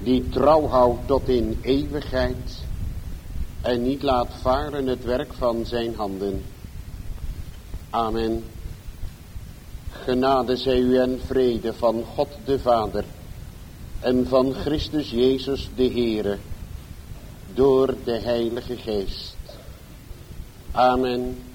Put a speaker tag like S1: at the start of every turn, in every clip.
S1: die trouw houdt tot in eeuwigheid en niet laat varen het werk van zijn handen. Amen. Genade zij u en vrede van God de Vader en van Christus Jezus de Heere, door de Heilige Geest. Amen.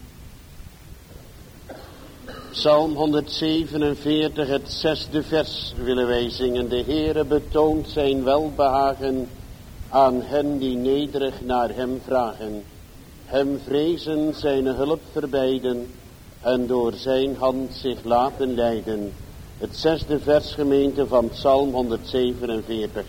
S1: Psalm 147, het 6e vers willen wij zingen. De Heere betoont zijn welbehagen aan hen die nederig naar hem vragen. Hem vrezen, zijn hulp verbijden en door zijn hand zich laten leiden. Het 6e vers, gemeente, van Psalm 147.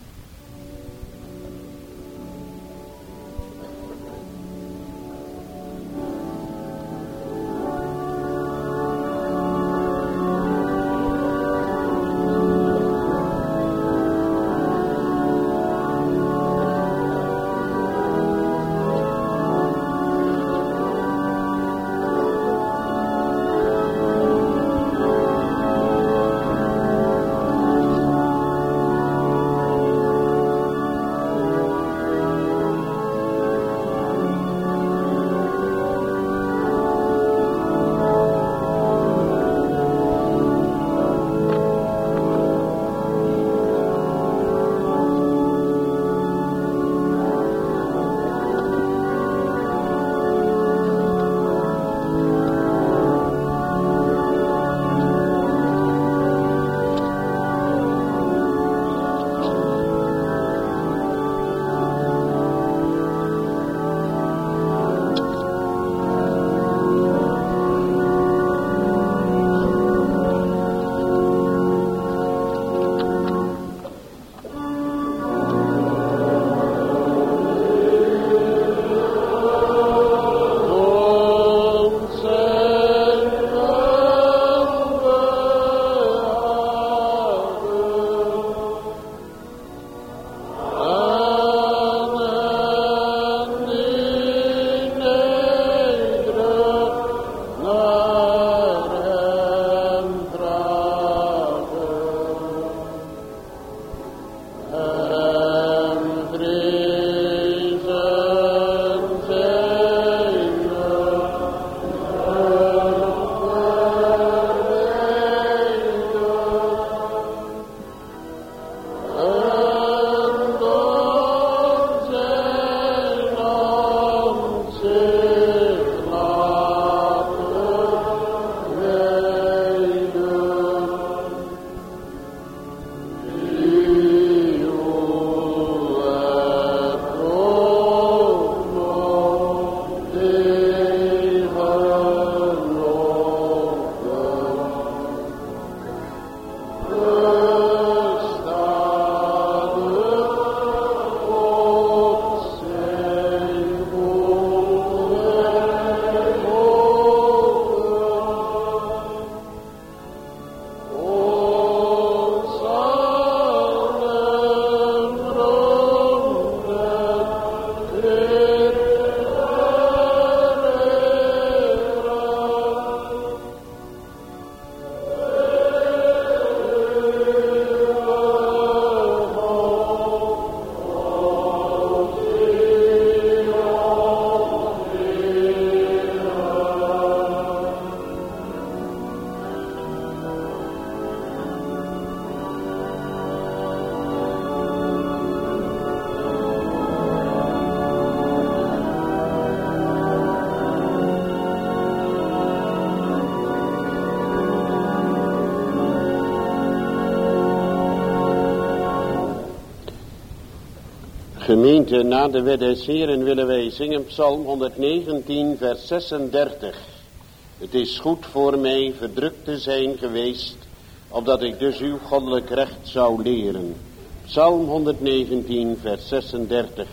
S1: Gemeente, na de wet des Heeren willen wij zingen Psalm 119, vers 36. Het is goed voor mij verdrukt te zijn geweest, opdat ik dus uw goddelijk recht zou leren. Psalm 119, vers 36.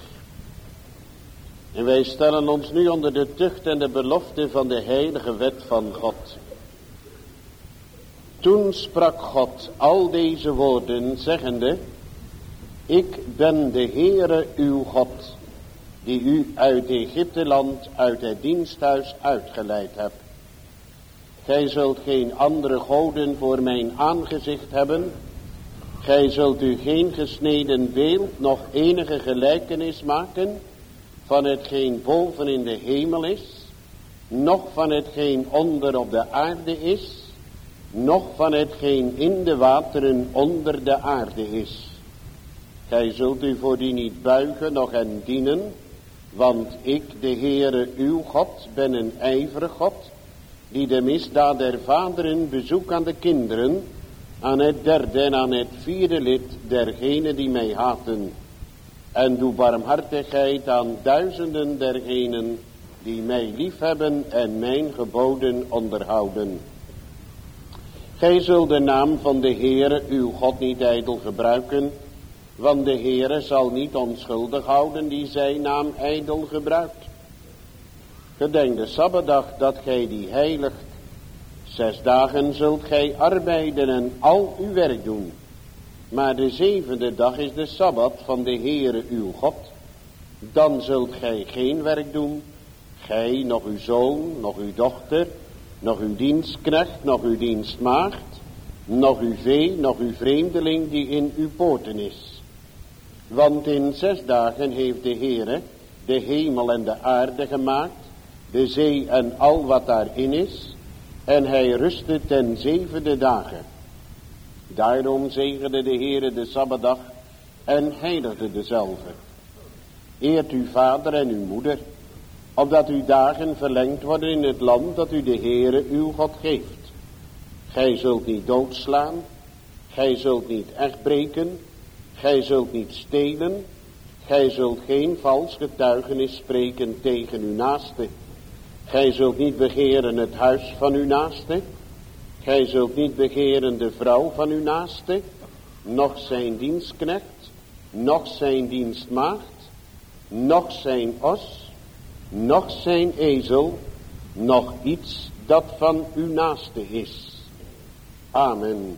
S1: En wij stellen ons nu onder de tucht en de belofte van de heilige wet van God. Toen sprak God al deze woorden, zeggende: Ik ben de Heere uw God, die u uit Egypteland, uit het diensthuis uitgeleid heb. Gij zult geen andere goden voor mijn aangezicht hebben. Gij zult u geen gesneden beeld, noch enige gelijkenis maken van hetgeen boven in de hemel is, noch van hetgeen onder op de aarde is, noch van hetgeen in de wateren onder de aarde is. Gij zult u voor die niet buigen, noch hen dienen, want ik, de Heere uw God, ben een ijverig God, die de misdaad der vaderen bezoek aan de kinderen, aan het derde en aan het vierde lid dergenen die mij haten. En doe barmhartigheid aan duizenden dergenen die mij liefhebben en mijn geboden onderhouden. Gij zult de naam van de Heere uw God niet ijdel gebruiken, want de Heere zal niet onschuldig houden die zijn naam ijdel gebruikt. Gedenk de Sabbatdag dat gij die heiligt. 6 dagen zult gij arbeiden en al uw werk doen. Maar de 7e dag is de Sabbat van de Heere uw God. Dan zult gij geen werk doen, gij, nog uw zoon, nog uw dochter, nog uw dienstknecht, nog uw dienstmaagd, nog uw vee, nog uw vreemdeling die in uw poorten is. Want in 6 dagen heeft de Heere de hemel en de aarde gemaakt, de zee en al wat daarin is, en hij rustte ten 7e dagen. Daarom zegende de Heere de Sabbatdag en heiligde dezelve. Eert uw vader en uw moeder, opdat uw dagen verlengd worden in het land dat u de Heere uw God geeft. Gij zult niet doodslaan, gij zult niet echtbreken, gij zult niet stelen, gij zult geen vals getuigenis spreken tegen uw naaste. Gij zult niet begeren het huis van uw naaste, gij zult niet begeren de vrouw van uw naaste, noch zijn dienstknecht, noch zijn dienstmaagd, noch zijn os, noch zijn ezel, noch iets dat van uw naaste is. Amen.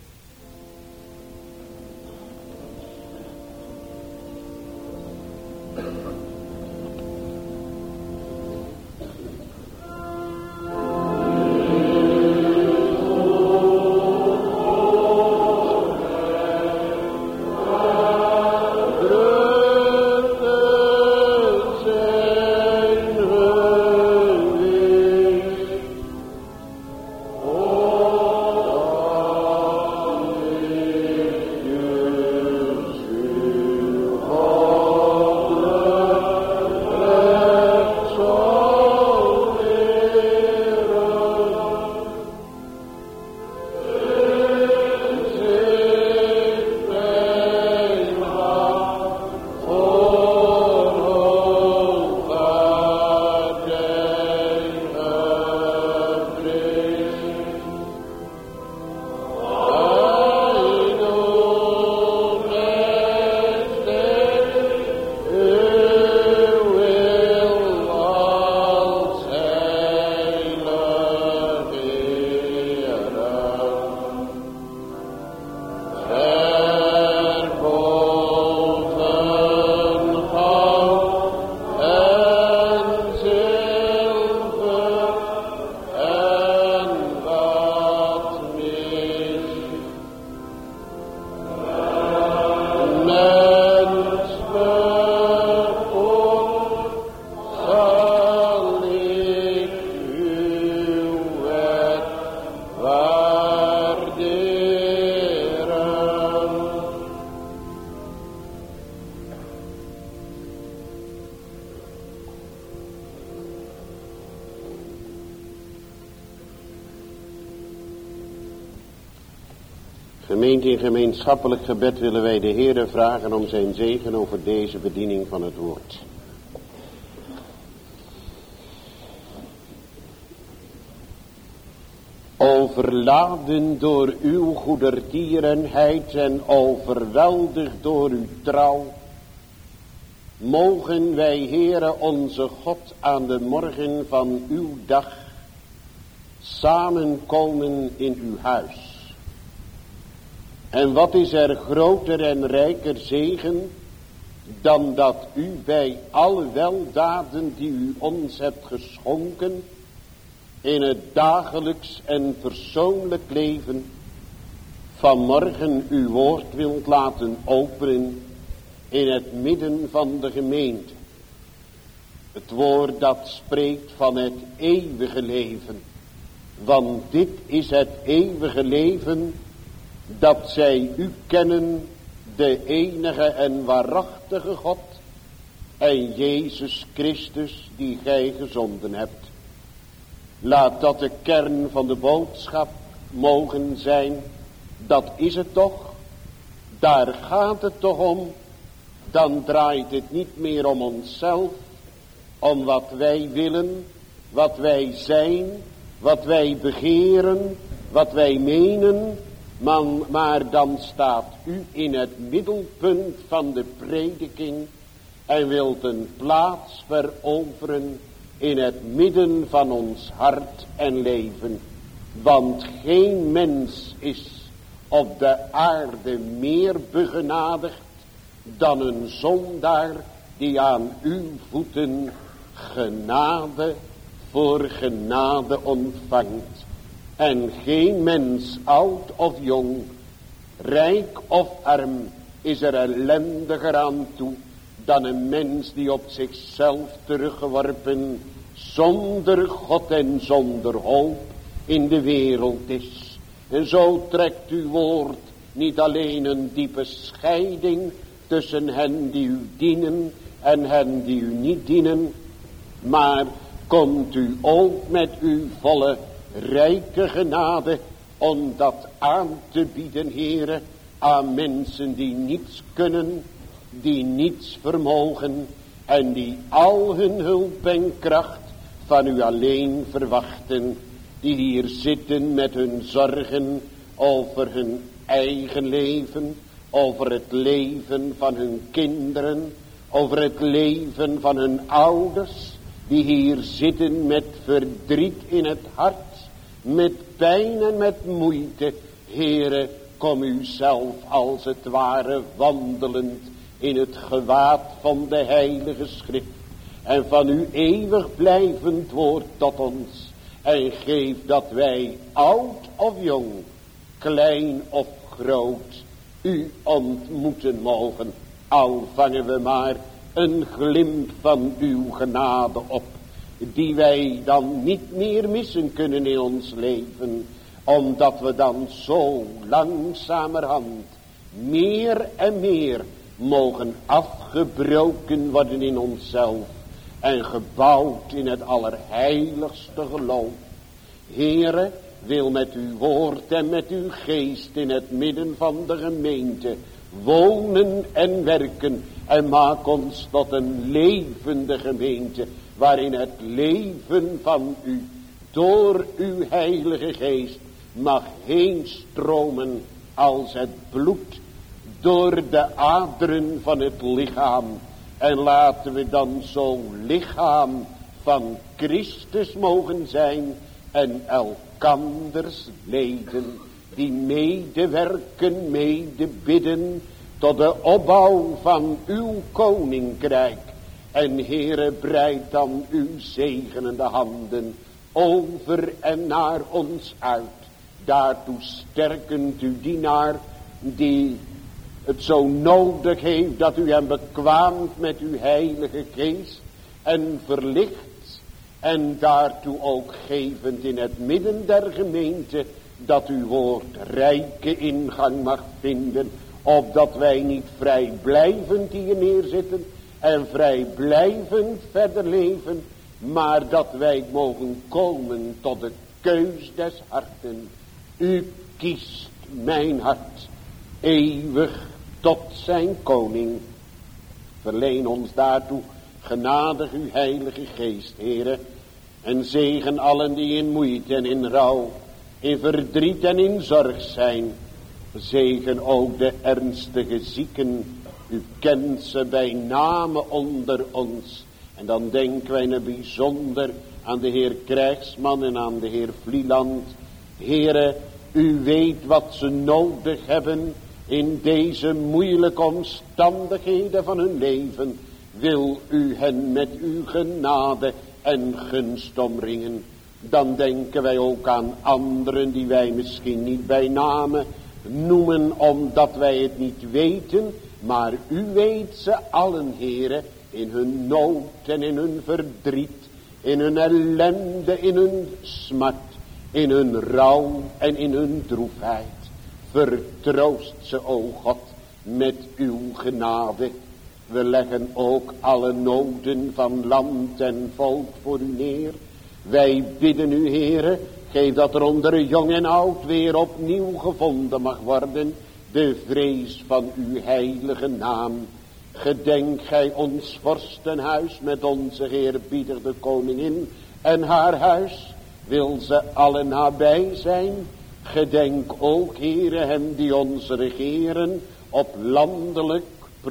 S1: Gemeente, in gemeenschappelijk gebed willen wij de Heere vragen om zijn zegen over deze bediening van het woord. Overladen door uw goedertierenheid en overweldigd door uw trouw, mogen wij, Heere onze God, aan de morgen van uw dag samenkomen in uw huis. En wat is er groter en rijker zegen dan dat u bij alle weldaden die u ons hebt geschonken in het dagelijks en persoonlijk leven vanmorgen uw woord wilt laten openen in het midden van de gemeente. Het woord dat spreekt van het eeuwige leven. Want dit is het eeuwige leven, dat zij u kennen, de enige en waarachtige God, en Jezus Christus die gij gezonden hebt. Laat dat de kern van de boodschap mogen zijn. Dat is het toch. Daar gaat het toch om. Dan draait het niet meer om onszelf, om wat wij willen, wat wij zijn, wat wij begeren, wat wij menen. Maar dan staat u in het middelpunt van de prediking en wilt een plaats veroveren in het midden van ons hart en leven. Want geen mens is op de aarde meer begenadigd dan een zondaar die aan uw voeten genade voor genade ontvangt. En geen mens, oud of jong, rijk of arm, is er ellendiger aan toe dan een mens die op zichzelf teruggeworpen, zonder God en zonder hoop in de wereld is. En zo trekt uw woord niet alleen een diepe scheiding tussen hen die u dienen en hen die u niet dienen, maar komt u ook met uw volle rijke genade om dat aan te bieden, Heere, aan mensen die niets kunnen, die niets vermogen en die al hun hulp en kracht van u alleen verwachten, die hier zitten met hun zorgen over hun eigen leven, over het leven van hun kinderen, over het leven van hun ouders, die hier zitten met verdriet in het hart, met pijn en met moeite. Heere, kom u zelf als het ware wandelend in het gewaad van de heilige schrift en van uw eeuwig blijvend woord tot ons. En geef dat wij, oud of jong, klein of groot, u ontmoeten mogen. Al vangen we maar een glimp van uw genade op, die wij dan niet meer missen kunnen in ons leven, omdat we dan zo langzamerhand meer en meer mogen afgebroken worden in onszelf en gebouwd in het allerheiligste geloof. Heere, wil met uw woord en met uw geest in het midden van de gemeente wonen en werken en maak ons tot een levende gemeente, waarin het leven van u door uw heilige geest mag heen stromen als het bloed door de aderen van het lichaam. En laten we dan zo'n lichaam van Christus mogen zijn en elkanders leden, die medewerken, medebidden tot de opbouw van uw koninkrijk. En Heere, breid dan uw zegenende handen over en naar ons uit. Daartoe sterkend uw dienaar die het zo nodig heeft dat u hem bekwaamt met uw heilige geest en verlicht, en daartoe ook gevend in het midden der gemeente dat uw woord rijke ingang mag vinden, opdat wij niet vrijblijvend hier neerzitten en vrijblijvend verder leven, maar dat wij mogen komen tot de keus des harten. U kiest mijn hart eeuwig tot zijn koning. Verleen ons daartoe genadig uw heilige geest, Heere, en zegen allen die in moeite en in rouw, in verdriet en in zorg zijn. Zegen ook de ernstige zieken, u kent ze bij name onder ons. En dan denken wij in het bijzonder aan de Heer Krijgsman en aan de Heer Vlieland. Heere, u weet wat ze nodig hebben in deze moeilijke omstandigheden van hun leven. Wil u hen met uw genade en gunst omringen. Dan denken wij ook aan anderen die wij misschien niet bij name noemen omdat wij het niet weten, maar u weet ze allen, Heere, in hun nood en in hun verdriet, in hun ellende, in hun smart, in hun rouw en in hun droefheid. Vertroost ze, o God, met uw genade. We leggen ook alle noden van land en volk voor u neer. Wij bidden u, Heere, geef dat er onder jong en oud weer opnieuw gevonden mag worden de vrees van uw heilige naam. Gedenk gij ons vorstenhuis met onze eerbiedige koningin en haar huis, wil ze alle nabij zijn. Gedenk ook, Heere, hem die ons regeren op landelijk,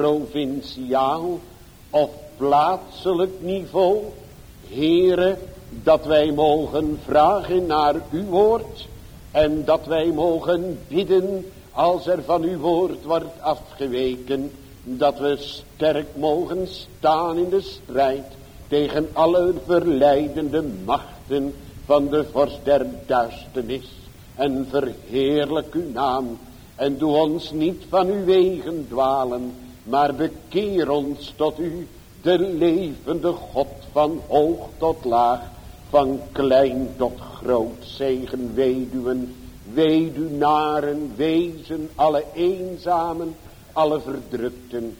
S1: provinciaal of plaatselijk niveau. Heere, dat wij mogen vragen naar uw woord en dat wij mogen bidden als er van uw woord wordt afgeweken, dat we sterk mogen staan in de strijd tegen alle verleidende machten van de vorst der duisternis. En verheerlijk uw naam en doe ons niet van uw wegen dwalen, maar bekeer ons tot u, de levende God, van hoog tot laag, van klein tot groot. Zegen weduwen, weduwnaren, wezen, alle eenzamen, alle verdrukten.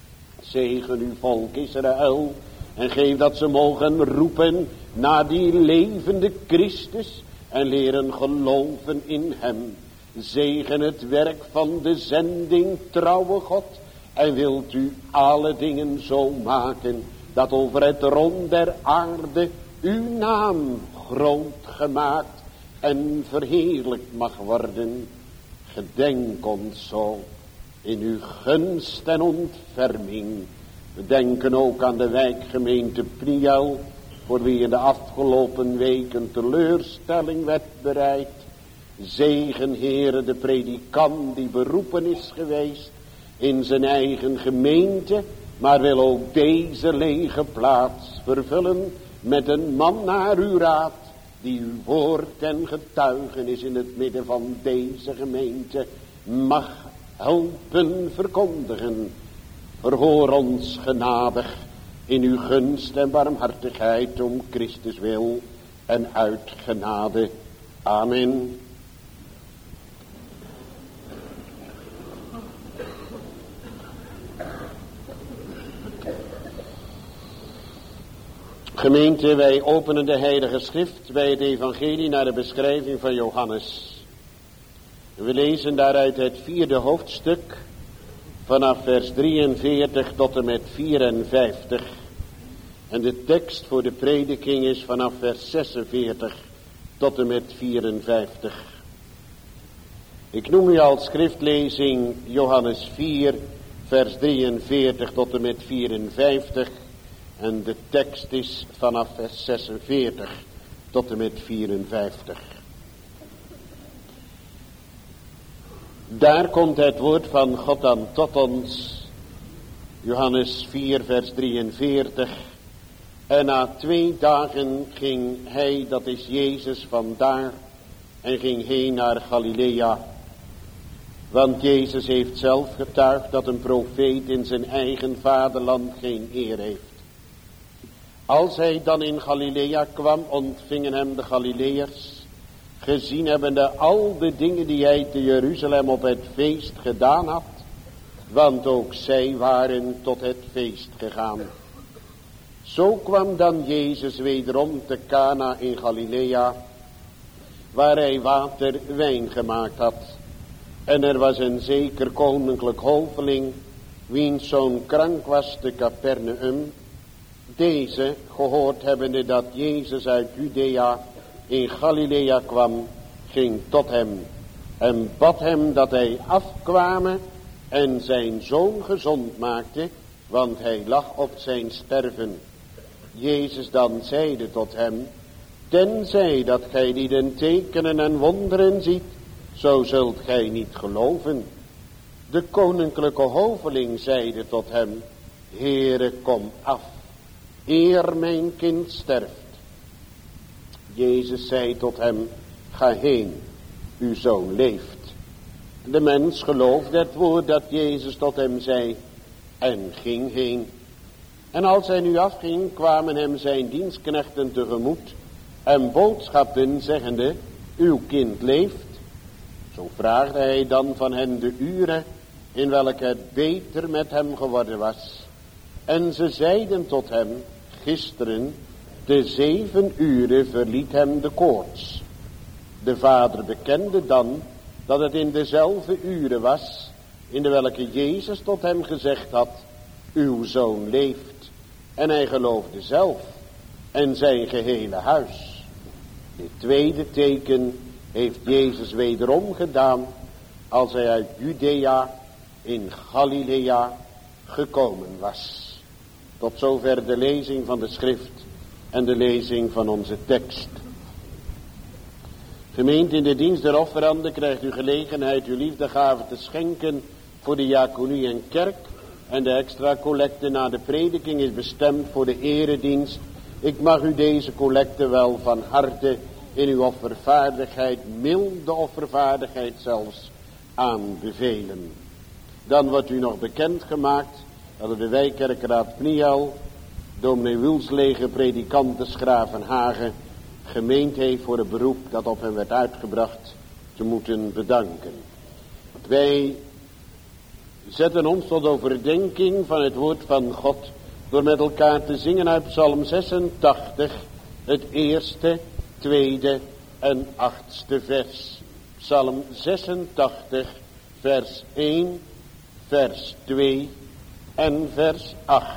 S1: Zegen uw volk Israël en geef dat ze mogen roepen naar die levende Christus en leren geloven in hem. Zegen het werk van de zending, trouwe God, en wilt u alle dingen zo maken dat over het rond der aarde uw naam groot gemaakt en verheerlijkt mag worden. Gedenk ons zo in uw gunst en ontferming. We denken ook aan de wijkgemeente Priel, voor wie in de afgelopen weken teleurstelling werd bereid. Zegen, Heere, de predikant die beroepen is geweest in zijn eigen gemeente, maar wil ook deze lege plaats vervullen met een man naar uw raad, die uw woord en getuigenis in het midden van deze gemeente mag helpen verkondigen. Verhoor ons genadig in uw gunst en barmhartigheid om Christus wil en uit genade. Amen. Gemeente, wij openen de Heilige Schrift bij het evangelie naar de beschrijving van Johannes. We lezen daaruit het 4e hoofdstuk vanaf vers 43 tot en met 54. En de tekst voor de prediking is vanaf vers 46 tot en met 54. Ik noem u als schriftlezing Johannes 4 vers 43 tot en met 54. En de tekst is vanaf vers 46 tot en met 54. Daar komt het woord van God dan tot ons. Johannes 4 vers 43. En na 2 dagen ging hij, dat is Jezus, vandaar en ging heen naar Galilea. Want Jezus heeft zelf getuigd dat een profeet in zijn eigen vaderland geen eer heeft. Als hij dan in Galilea kwam, ontvingen hem de Galileërs, gezien hebbende al de dingen die hij te Jeruzalem op het feest gedaan had, want ook zij waren tot het feest gegaan. Zo kwam dan Jezus wederom te Cana in Galilea, waar hij water wijn gemaakt had. En er was een zeker koninklijk hoveling, wiens zoon krank was te Capernaum. Deze, gehoord hebbende dat Jezus uit Judea in Galilea kwam, ging tot hem en bad hem dat hij afkwame en zijn zoon gezond maakte, want hij lag op zijn sterven. Jezus dan zeide tot hem: tenzij dat gij lieden tekenen en wonderen ziet, zo zult gij niet geloven. De koninklijke hoveling zeide tot hem: Heere, kom af, eer mijn kind sterft. Jezus zei tot hem: ga heen, uw zoon leeft. De mens geloofde het woord dat Jezus tot hem zei en ging heen. En als hij nu afging, kwamen hem zijn dienstknechten tegemoet en boodschapten zeggende, uw kind leeft. Zo vraagde hij dan van hen de uren in welke het beter met hem geworden was. En ze zeiden tot hem, gisteren te 7 uren verliet hem de koorts. De vader bekende dan dat het in dezelfde uren was in de welke Jezus tot hem gezegd had, uw zoon leeft. En hij geloofde zelf en zijn gehele huis. Dit tweede teken heeft Jezus wederom gedaan als hij uit Judea in Galilea gekomen was. Tot zover de lezing van de schrift en de lezing van onze tekst. Gemeente, in de dienst der offeranden krijgt u gelegenheid uw liefdegave te schenken voor de diaconie en kerk. En de extra collecte na de prediking is bestemd voor de eredienst. Ik mag u deze collecte wel van harte in uw offervaardigheid, milde offervaardigheid zelfs, aanbevelen. Dan wordt u nog bekendgemaakt dat de wijkkerkraad Pniel, dominee Wilsleger, predikant des Gravenhagen, gemeend heeft voor het beroep dat op hem werd uitgebracht te moeten bedanken. Wij zetten ons tot overdenking van het woord van God door met elkaar te zingen uit Psalm 86, het eerste, tweede en 8e vers. Psalm 86, vers 1, vers 2 en vers 8.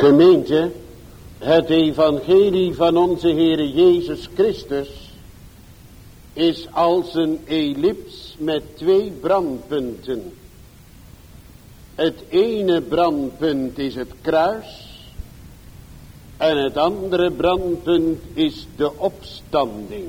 S1: Gemeente, het evangelie van onze Heere Jezus Christus is als een ellips met 2 brandpunten. Het ene brandpunt is het kruis en het andere brandpunt is de opstanding.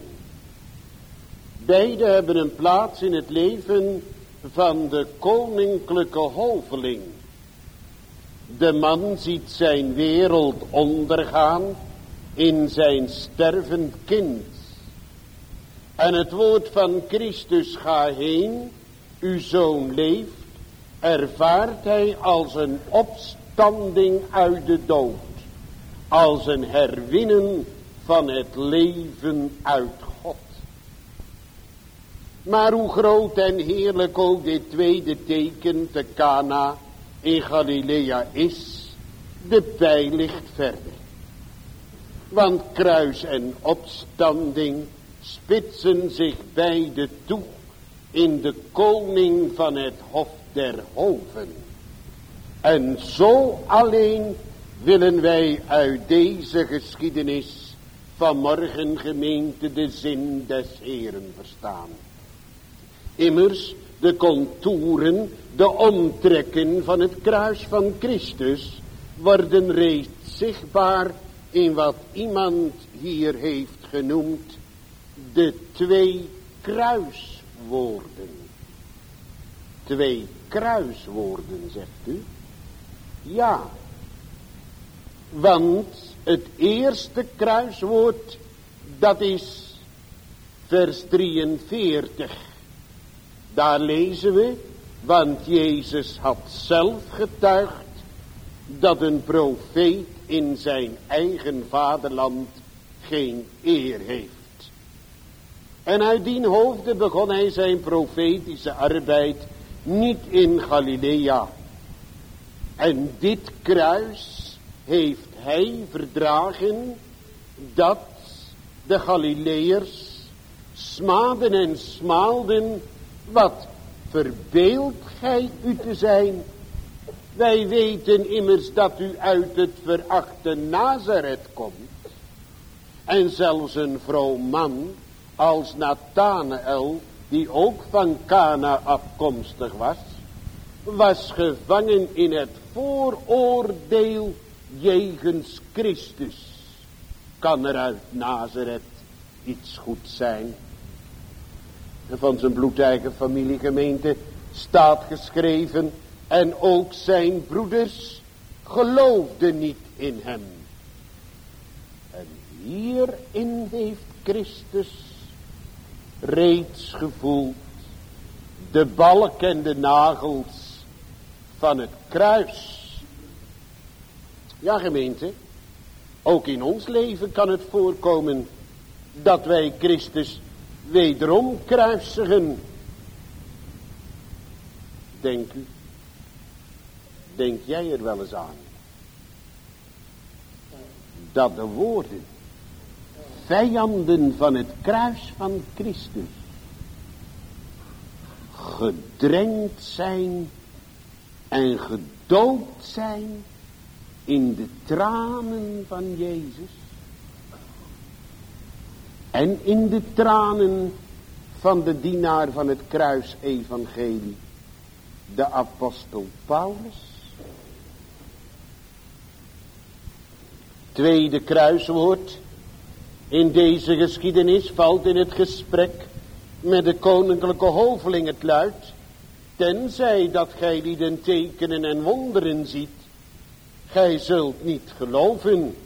S1: Beide hebben een plaats in het leven van de koninklijke hoveling. De man ziet zijn wereld ondergaan in zijn stervend kind. En het woord van Christus, ga heen, uw zoon leeft, ervaart hij als een opstanding uit de dood. Als een herwinnen van het leven uit God. Maar hoe groot en heerlijk ook dit tweede teken te Cana in Galilea is, de pijl ligt verder. Want kruis en opstanding spitsen zich beide toe in de koning van het hof der hoven. En zo alleen willen wij uit deze geschiedenis vanmorgen, gemeente, de zin des Heeren verstaan. Immers, de contouren, de omtrekken van het kruis van Christus worden reeds zichtbaar in wat iemand hier heeft genoemd de 2 kruiswoorden. 2 kruiswoorden, zegt u? Ja, want het eerste kruiswoord, dat is vers 43. Daar lezen we, want Jezus had zelf getuigd dat een profeet in zijn eigen vaderland geen eer heeft. En uit dien hoofde begon hij zijn profetische arbeid niet in Galilea. En dit kruis heeft hij verdragen dat de Galileërs smaden en smaalden. Wat verbeeldt gij u te zijn? Wij weten immers dat u uit het verachte Nazareth komt. En zelfs een vroom man als Nathanael, die ook van Cana afkomstig was gevangen in het vooroordeel jegens Christus. Kan er uit Nazareth iets goed zijn? En van zijn bloedeigen familiegemeente staat geschreven, en ook zijn broeders geloofden niet in hem. En hierin heeft Christus reeds gevoeld de balk en de nagels van het kruis. Ja, gemeente, ook in ons leven kan het voorkomen dat wij Christus wederom kruisigen. Denk jij er wel eens aan? Dat de woorden, vijanden van het kruis van Christus, gedrenkt zijn en gedood zijn in de tranen van Jezus. En in de tranen van de dienaar van het kruisevangelie, de apostel Paulus. Tweede kruiswoord in deze geschiedenis valt in het gesprek met de koninklijke hoveling. Het luidt, tenzij dat gij lieden tekenen en wonderen ziet, gij zult niet geloven.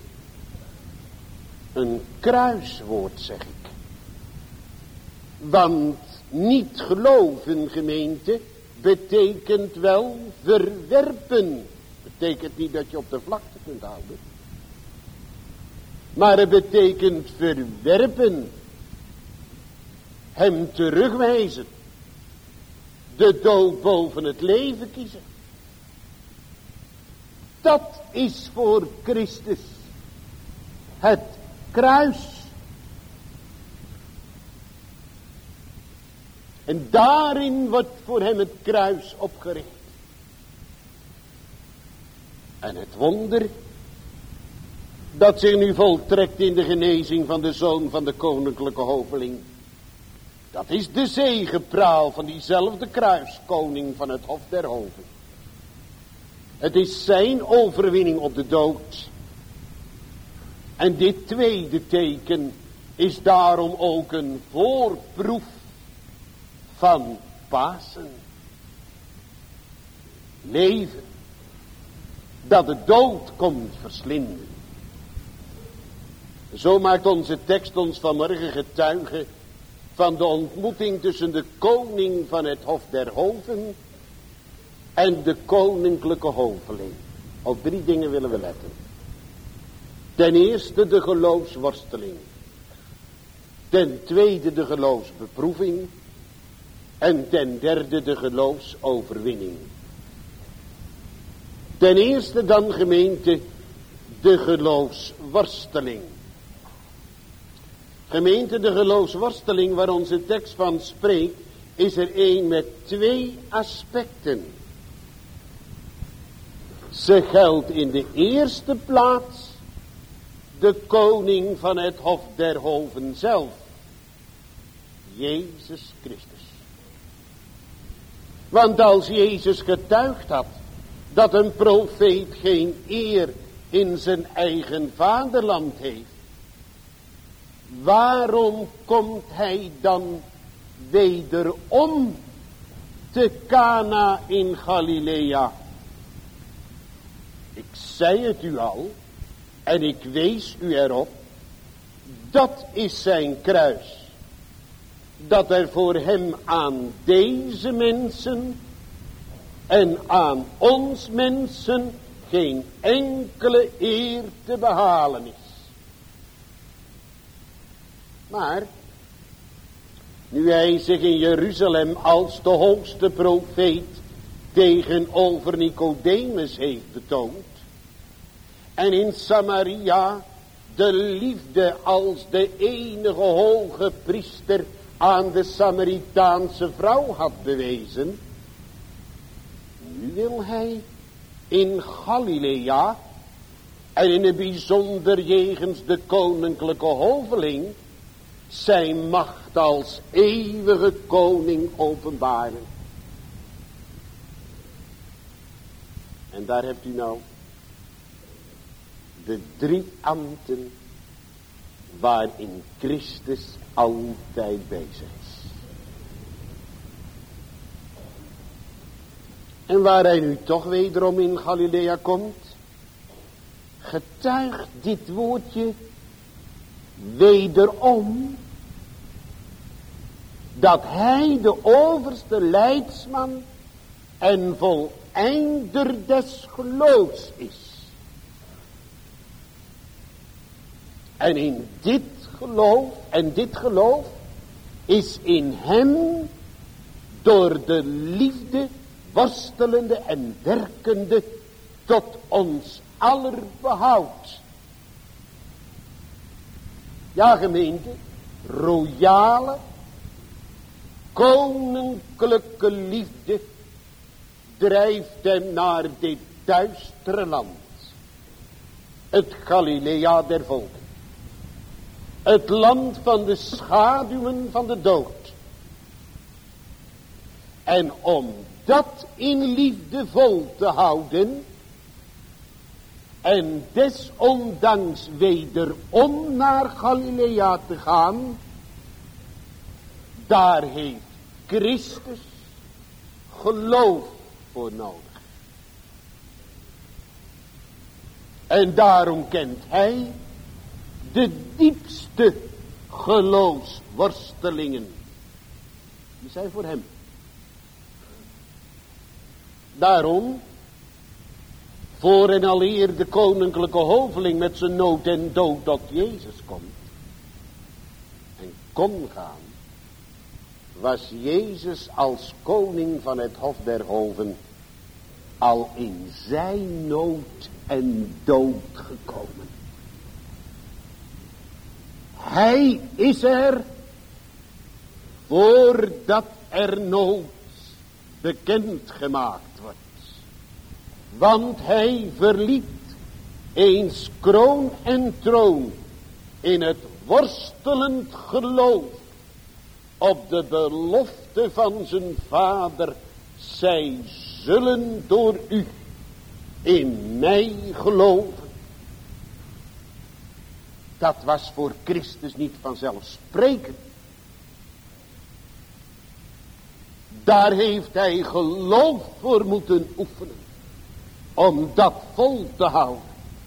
S1: Een kruiswoord, zeg ik. Want niet geloven, gemeente, betekent wel verwerpen. Betekent niet dat je op de vlakte kunt houden. Maar het betekent verwerpen. Hem terugwijzen. De dood boven het leven kiezen. Dat is voor Christus het kruis. En daarin wordt voor hem het kruis opgericht. En het wonder dat zich nu voltrekt in de genezing van de zoon van de koninklijke hoveling. Dat is de zegepraal van diezelfde kruiskoning van het Hof der Hoven. Het is zijn overwinning op de dood. En dit tweede teken is daarom ook een voorproef van Pasen. Leven dat de dood komt verslinden. Zo maakt onze tekst ons vanmorgen getuige van de ontmoeting tussen de koning van het Hof der Hoven en de koninklijke hoveling. Op 3 dingen willen we letten. Ten eerste de geloofsworsteling. Ten tweede de geloofsbeproeving. En ten derde de geloofsoverwinning. Ten eerste dan, gemeente, de geloofsworsteling. Gemeente, de geloofsworsteling waar onze tekst van spreekt, is er één met 2 aspecten. Ze geldt in de eerste plaats de koning van het Hof der Hoven zelf, Jezus Christus. Want als Jezus getuigd had dat een profeet geen eer in zijn eigen vaderland heeft, waarom komt hij dan wederom te Cana in Galilea? Ik zei het u al en ik wees u erop, dat is zijn kruis. Dat er voor hem aan deze mensen en aan ons mensen geen enkele eer te behalen is. Maar nu hij zich in Jeruzalem als de hoogste profeet tegenover Nicodemus heeft betoond, en in Samaria de liefde als de enige hoge priester aan de Samaritaanse vrouw had bewezen, nu wil hij in Galilea en in het bijzonder jegens de koninklijke hoveling zijn macht als eeuwige koning openbaren. En daar hebt u nou de 3 ambten waarin Christus altijd bezig is. En waar hij nu toch wederom in Galilea komt, getuigt dit woordje wederom dat hij de overste leidsman en voleinder des geloofs is. En in dit geloof is in hem door de liefde worstelende en werkende tot ons aller behoud. Ja, gemeente, royale, koninklijke liefde drijft hem naar dit duistere land. Het Galilea der volken. Het land van de schaduwen van de dood. En om dat in liefde vol te houden en desondanks wederom naar Galilea te gaan, daar heeft Christus geloof voor nodig. En daarom kent hij de diepste geloofsworstelingen. Die zijn voor hem. Daarom, voor en aleer de koninklijke hoveling met zijn nood en dood tot Jezus komt en kon gaan, was Jezus als koning van het Hof der Hoven al in zijn nood en dood gekomen. Hij is er voordat er nood bekend gemaakt wordt. Want hij verliet eens kroon en troon in het worstelend geloof op de belofte van zijn vader, zij zullen door u in mij geloven. Dat was voor Christus niet vanzelfsprekend. Daar heeft hij geloof voor moeten oefenen, om dat vol te houden.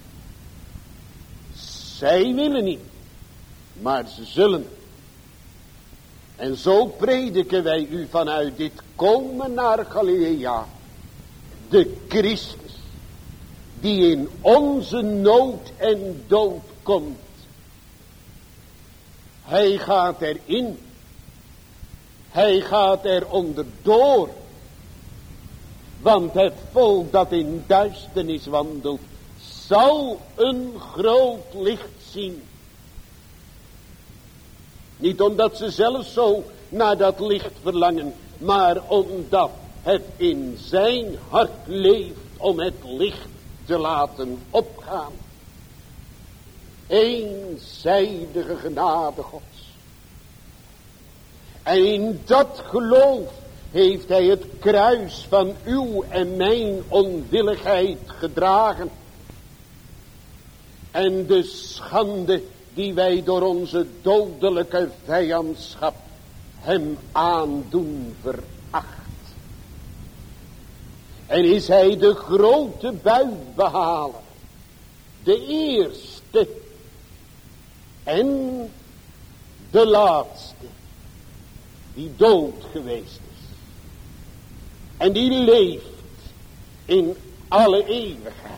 S1: Zij willen niet, maar ze zullen. En zo prediken wij u vanuit dit komen naar Galilea, de Christus, die in onze nood en dood komt. Hij gaat erin. Hij gaat er onderdoor. Want het volk dat in duisternis wandelt, zal een groot licht zien. Niet omdat ze zelf zo naar dat licht verlangen, maar omdat het in zijn hart leeft om het licht te laten opgaan. Eenzijdige genade Gods. En in dat geloof heeft hij het kruis van uw en mijn onwilligheid gedragen. En de schande die wij door onze dodelijke vijandschap hem aandoen veracht. En is hij de grote buitbehaler, de eerste en de laatste, die dood geweest is. En die leeft in alle eeuwigheid.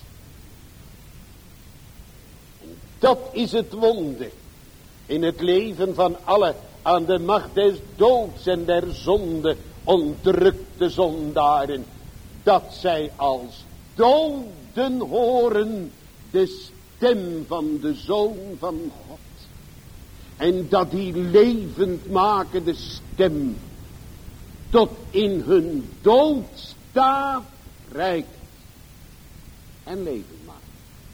S1: En dat is het wonder in het leven van alle aan de macht des doods en der zonde onderdrukte zondaren. Dat zij als doden horen de stem van de Zoon van God. En dat die levendmakende stem tot in hun doodstaat reikt en levend maakt.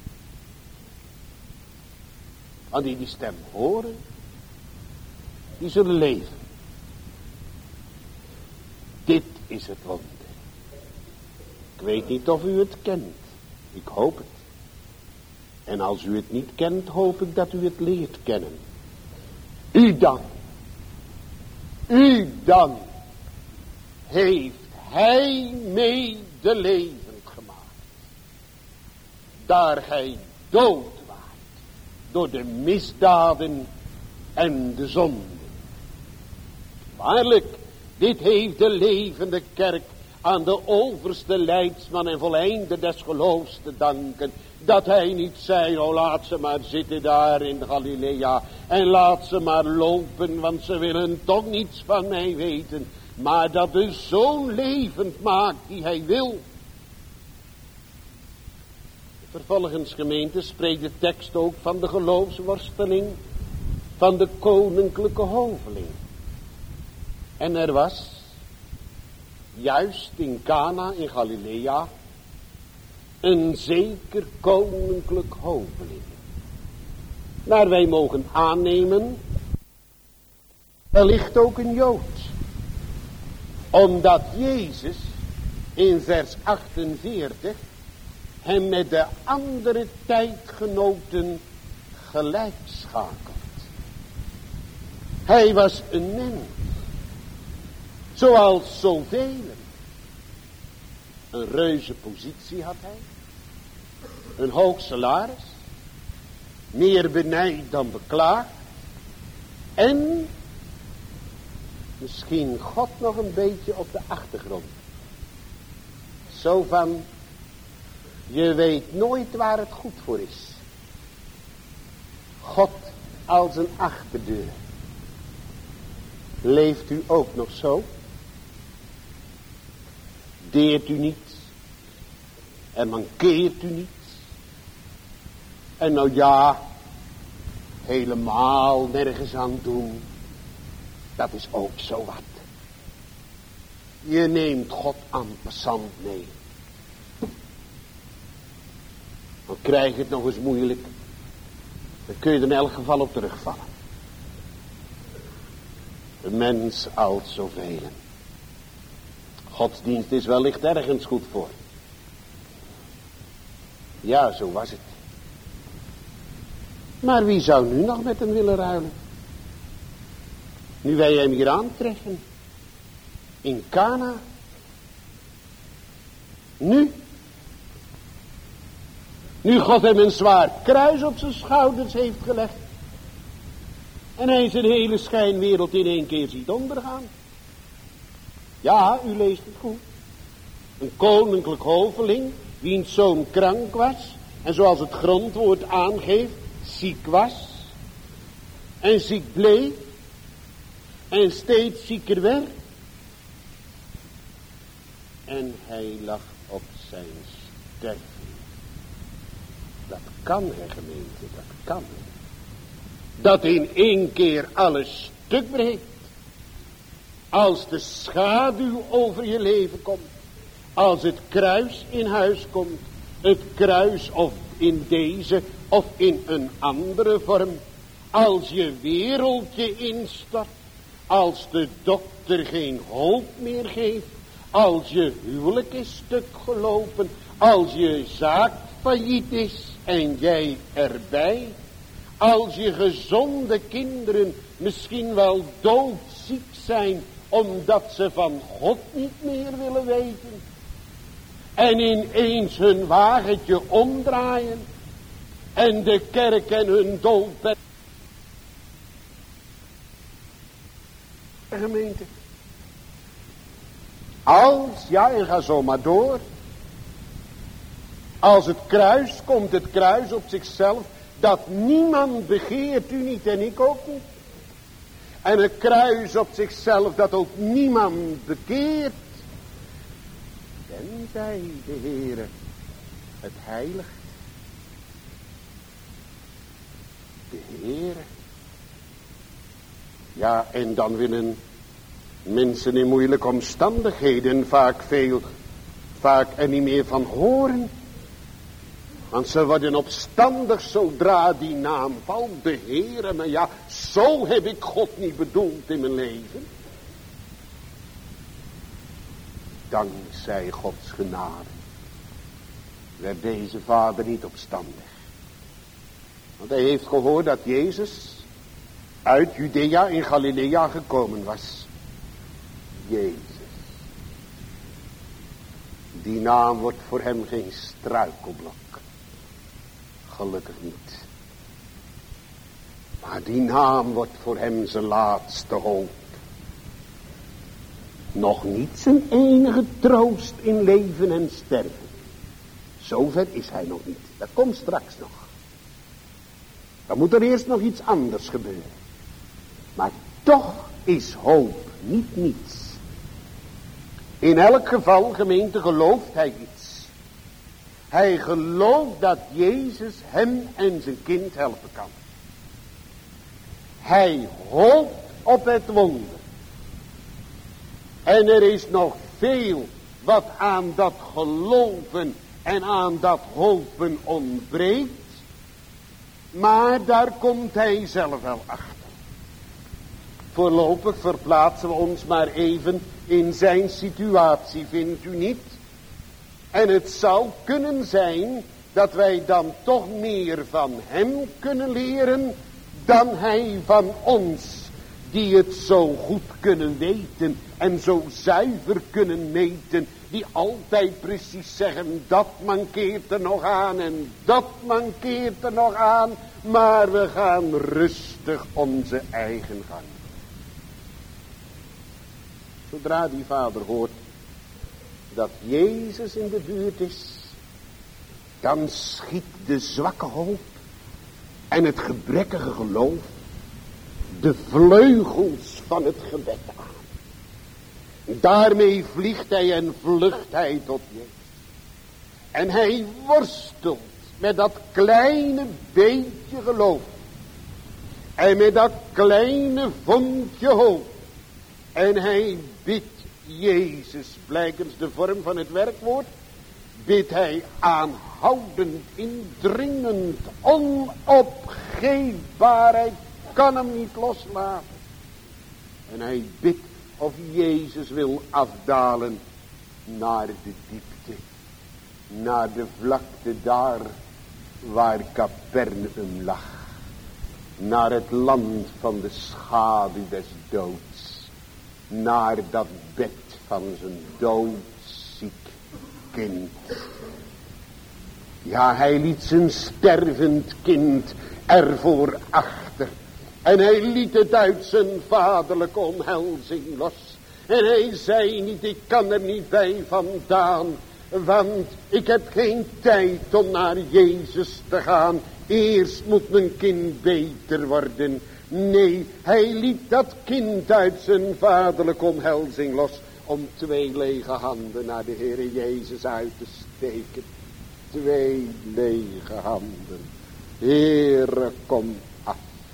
S1: Want die stem horen, die zullen leven. Dit is het wonder. Ik weet niet of u het kent. Ik hoop het. En als u het niet kent, hoop ik dat u het leert kennen. U dan heeft hij medelevend gemaakt. Daar hij dood waart door de misdaden en de zonden. Waarlijk, dit heeft de levende kerk aan de overste leidsman en volleinder des geloofs te danken. Dat hij niet zei, oh laat ze maar zitten daar in Galilea. En laat ze maar lopen, want ze willen toch niets van mij weten. Maar dat de Zoon levend maakt die hij wil. Vervolgens gemeente spreekt de tekst ook van de geloofsworsteling van de koninklijke hoveling. En er was juist in Cana in Galilea een zeker koninklijk hoveling. Naar wij mogen aannemen, er ligt ook een Jood. Omdat Jezus in vers 48 hem met de andere tijdgenoten gelijk schakelt. Hij was een mens, zoals zoveel. Een reuze positie had hij, een hoog salaris, meer benijd dan beklaagd, en misschien God nog een beetje op de achtergrond. Zo van, je weet nooit waar het goed voor is. God als een achterdeur. Leeft u ook nog zo? Deert u niets? En mankeert u niets? En nou ja, helemaal nergens aan doen. Dat is ook zo wat. Je neemt God en passant mee. Dan krijg je het nog eens moeilijk. Dan kun je er in elk geval op terugvallen. De mens als zoveel. Godsdienst is wellicht ergens goed voor. Ja, zo was het. Maar wie zou nu nog met hem willen ruilen? Nu wij hem hier aantreffen. In Kana. Nu God hem een zwaar kruis op zijn schouders heeft gelegd. En hij zijn hele schijnwereld in één keer ziet ondergaan. Ja, u leest het goed. Een koninklijk hoveling, wiens zoon krank was. En zoals het grondwoord aangeeft, ziek was. En ziek bleef. En steeds zieker werd. En hij lag op zijn sterven. Dat kan, hè gemeente, dat kan. Dat in één keer alles stuk breekt. Als de schaduw over je leven komt. Als het kruis in huis komt. Het kruis of in deze of in een andere vorm. Als je wereldje instort. Als de dokter geen hoop meer geeft. Als je huwelijk is stuk gelopen. Als je zaak failliet is en jij erbij. Als je gezonde kinderen misschien wel doodziek zijn. Omdat ze van God niet meer willen weten. En ineens hun wagentje omdraaien. En de kerk en hun doopbed. Gemeente. En ga zo maar door. Als het kruis komt, het kruis op zichzelf. Dat niemand begeert, u niet en ik ook niet. En het kruis op zichzelf dat ook niemand bekeert. Tenzij de Heere het heiligt. De Heere. Ja, en dan willen mensen in moeilijke omstandigheden vaak er niet meer van horen. Want ze worden opstandig zodra die naam valt, de Heere. Maar ja, zo heb ik God niet bedoeld in mijn leven. Dankzij Gods genade werd deze vader niet opstandig. Want hij heeft gehoord dat Jezus uit Judea in Galilea gekomen was. Jezus. Die naam wordt voor hem geen struikelblok. Gelukkig niet. Maar die naam wordt voor hem zijn laatste hoop. Nog niet zijn enige troost in leven en sterven. Zover is hij nog niet. Dat komt straks nog. Dan moet er eerst nog iets anders gebeuren. Maar toch is hoop niet niets. In elk geval, gemeente, gelooft hij iets. Hij gelooft dat Jezus hem en zijn kind helpen kan. Hij hoopt op het wonder. En er is nog veel wat aan dat geloven en aan dat hopen ontbreekt. Maar daar komt hij zelf wel achter. Voorlopig verplaatsen we ons maar even in zijn situatie, vindt u niet? En het zou kunnen zijn dat wij dan toch meer van hem kunnen leren dan hij van ons, die het zo goed kunnen weten en zo zuiver kunnen meten, die altijd precies zeggen, dat mankeert er nog aan en dat mankeert er nog aan, maar we gaan rustig onze eigen gang. Zodra die vader hoort dat Jezus in de buurt is, dan schiet de zwakke hoop en het gebrekkige geloof de vleugels van het gebed aan. Daarmee vliegt hij en vlucht hij tot Jezus. En hij worstelt met dat kleine beetje geloof. En met dat kleine vonkje hoop. En hij bidt Jezus, blijkens de vorm van het werkwoord, bidt hij aanhoudend, indringend, onopgeefbaar. Hij kan hem niet loslaten. En hij bidt of Jezus wil afdalen naar de diepte. Naar de vlakte daar waar Capernaum lag. Naar het land van de schaduw des doods. Naar dat bed van zijn doodziek kind. Ja, hij liet zijn stervend kind ervoor achter. En hij liet het uit zijn vaderlijke omhelzing los. En hij zei niet, ik kan er niet bij vandaan. Want ik heb geen tijd om naar Jezus te gaan. Eerst moet mijn kind beter worden. Nee, hij liet dat kind uit zijn vaderlijke omhelzing los. Om 2 lege handen naar de Heere Jezus uit te steken. 2 lege handen. Heere, kom af.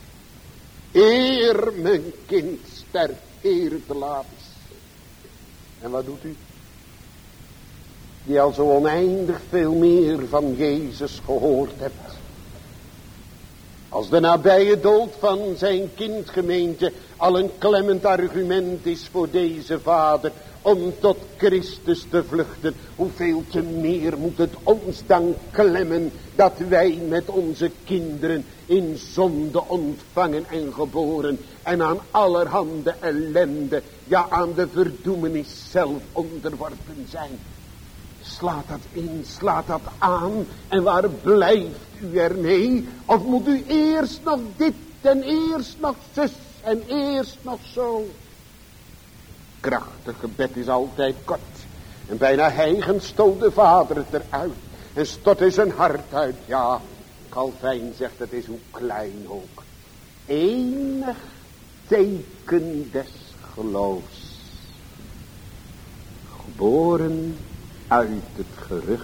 S1: Eer mijn kind sterft, eer het te laat is. En wat doet u? Die al zo oneindig veel meer van Jezus gehoord hebt. Als de nabije dood van zijn kindgemeente al een klemmend argument is voor deze vader om tot Christus te vluchten, hoeveel te meer moet het ons dan klemmen dat wij met onze kinderen in zonde ontvangen en geboren en aan allerhande ellende, ja aan de verdoemenis zelf onderworpen zijn. Slaat dat in, slaat dat aan en waar blijft u ermee? Of moet u eerst nog dit en eerst nog zus en eerst nog zo? Krachtig gebed is altijd kort. En bijna hijgend stoot de vader het eruit. En stort hij zijn hart uit. Ja, Calvijn zegt het is hoe klein ook. Enig teken des geloofs. Geboren uit het gerucht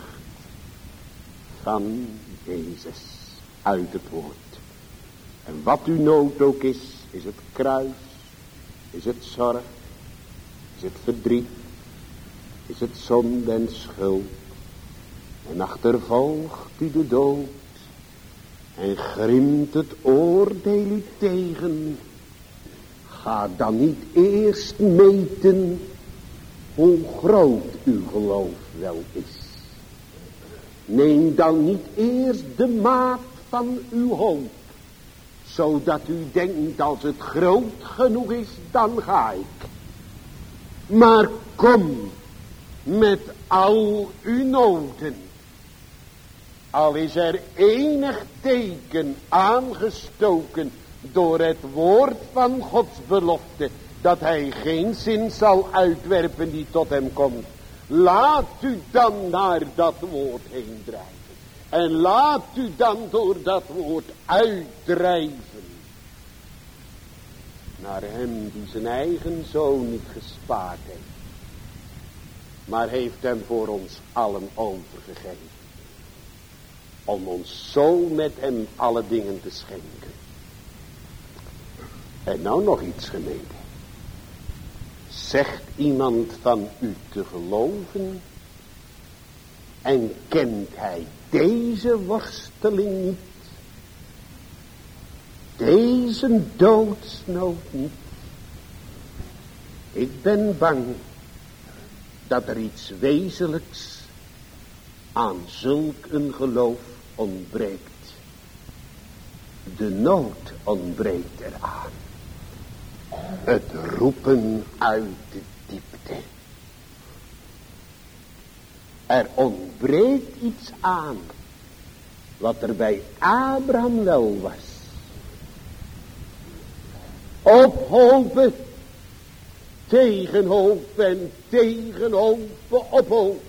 S1: van Jezus. Uit het woord. En wat uw nood ook is het kruis, is het zorg, is het verdriet, is het zonde en schuld. En achtervolgt u de dood en grimt het oordeel u tegen. Ga dan niet eerst meten hoe groot uw geloof wel is. Neem dan niet eerst de maat van uw hoop, zodat u denkt als het groot genoeg is, dan ga ik. Maar kom met al uw noden. Al is er enig teken aangestoken door het woord van Gods belofte, dat hij geen zin zal uitwerpen die tot hem komt. Laat u dan naar dat woord heen drijven. En laat u dan door dat woord uitdrijven. Naar hem die zijn eigen zoon niet gespaard heeft. Maar heeft hem voor ons allen overgegeven. Om ons zo met hem alle dingen te schenken. En nou nog iets gemeen. Zegt iemand van u te geloven en kent hij deze worsteling niet, deze doodsnood niet? Ik ben bang dat er iets wezenlijks aan zulk een geloof ontbreekt. De nood ontbreekt eraan. Het roepen uit de diepte. Er ontbreekt iets aan wat er bij Abraham wel was. Ophopen, tegenhopen en tegenhopen, ophopen.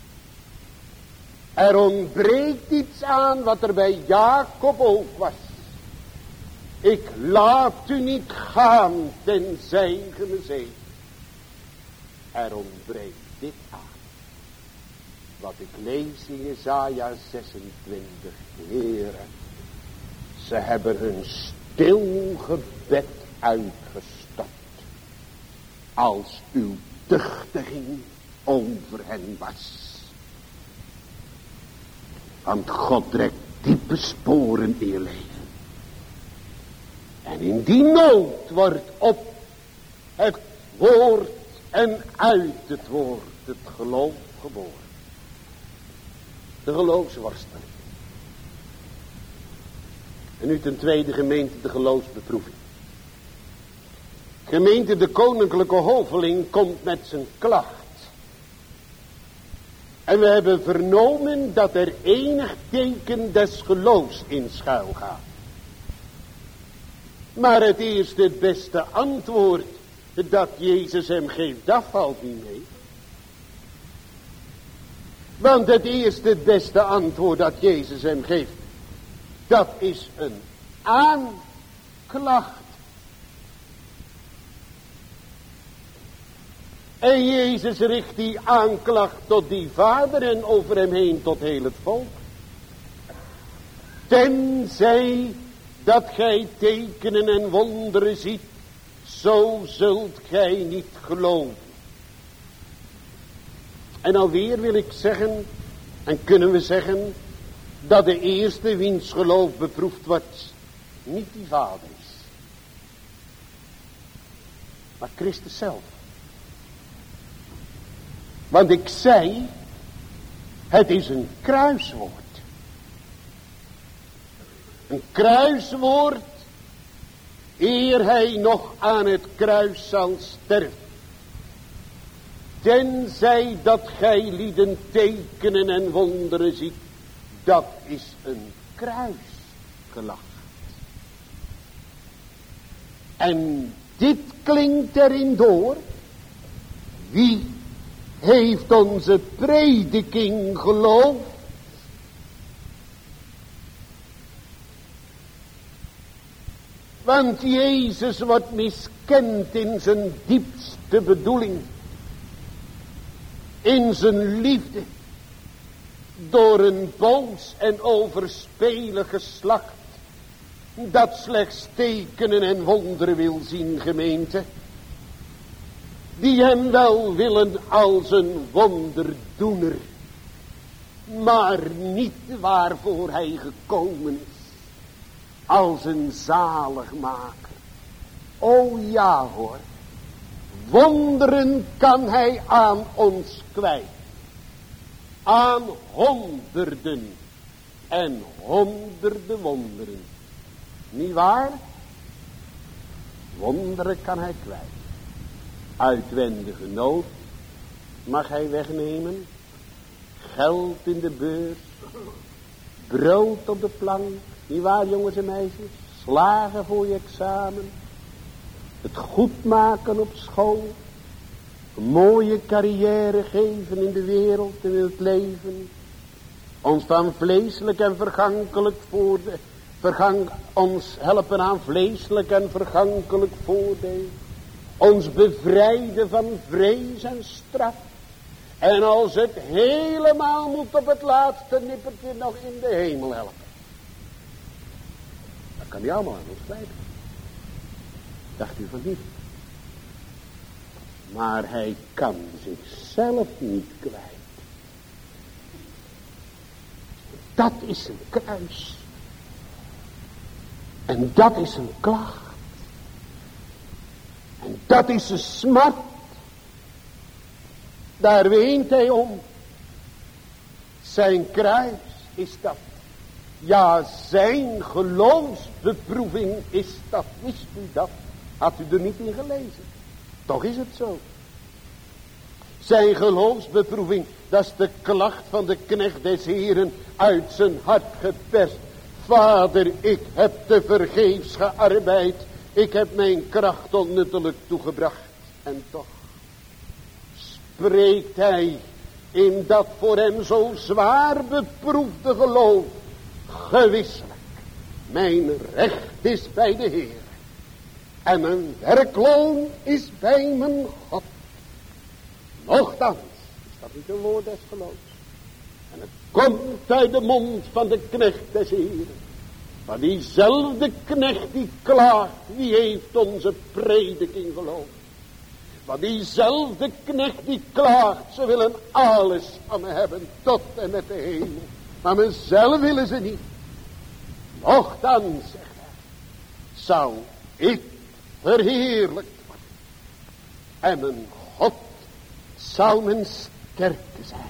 S1: Er ontbreekt iets aan wat er bij Jacob ook was. Ik laat u niet gaan tenzij ge me zegt. Er ontbreekt dit aan. Wat ik lees in Jesaja 26. Heere, ze hebben hun stil gebed uitgestort. Als uw tuchtiging over hen was. Want God trekt diepe sporen in je leven. En in die nood wordt op het woord en uit het woord het geloof geboren. De geloofsworsteling. En nu ten tweede gemeente de geloofsbeproeving. Gemeente de koninklijke hoveling komt met zijn klacht. En we hebben vernomen dat er enig teken des geloofs in schuil gaat. Maar het eerste, het beste antwoord dat Jezus hem geeft, dat valt niet mee. Want het eerste, het beste antwoord dat Jezus hem geeft, dat is een aanklacht. En Jezus richt die aanklacht tot die vader en over hem heen tot heel het volk. Tenzij dat gij tekenen en wonderen ziet, zo zult gij niet geloven. En alweer wil ik zeggen, en kunnen we zeggen, dat de eerste wiens geloof beproefd wordt, niet die vader is, maar Christus zelf. Want ik zei, het is een kruiswoord. Een kruiswoord, eer hij nog aan het kruis zal sterven. Tenzij dat gij lieden tekenen en wonderen ziet, dat is een kruisgelacht. En dit klinkt erin door, wie heeft onze prediking geloofd? Want Jezus wordt miskend in zijn diepste bedoeling, in zijn liefde, door een boos en overspelig geslacht, dat slechts tekenen en wonderen wil zien, gemeente, die hem wel willen als een wonderdoener, maar niet waarvoor hij gekomen is, als een zaligmaker. O ja hoor, wonderen kan hij aan ons kwijt, aan honderden en honderden wonderen. Niet waar? Wonderen kan hij kwijt. Uitwendige nood mag hij wegnemen, geld in de beurs, brood op de plank, niet waar jongens en meisjes, slagen voor je examen, het goed maken op school, een mooie carrière geven in de wereld en in het leven, ons van vleeselijk en vergankelijk ons helpen aan vleeselijk en vergankelijk voordeel, ons bevrijden van vrees en straf. En als het helemaal moet op het laatste nippertje nog in de hemel helpen. Dat kan hij allemaal aan ons kwijt. Dacht u van niet? Maar hij kan zichzelf niet kwijt. Dat is een kruis. En dat is een klacht. En dat is een smart. Daar weent hij om. Zijn kruis is dat. Ja, zijn geloofsbeproeving is dat. Wist u dat? Had u er niet in gelezen? Toch is het zo. Zijn geloofsbeproeving, dat is de klacht van de knecht des Heren uit zijn hart geperst. Vader, ik heb te vergeefs gearbeid. Ik heb mijn kracht onnuttelijk toegebracht. En toch spreekt hij in dat voor hem zo zwaar beproefde geloof. Gewisselijk, mijn recht is bij de Heer. En mijn werkloon is bij mijn God. Nochtans is dat niet een woord des geloofs. En het komt uit de mond van de knecht des Heren. Maar diezelfde knecht die klaagt, wie heeft onze prediking geloofd? Maar diezelfde knecht die klaagt, ze willen alles van me hebben, tot en met de hemel. Maar mezelf willen ze niet. Nochtans, zegt hij, zou ik verheerlijkt worden. En mijn God zou mijn sterkte zijn.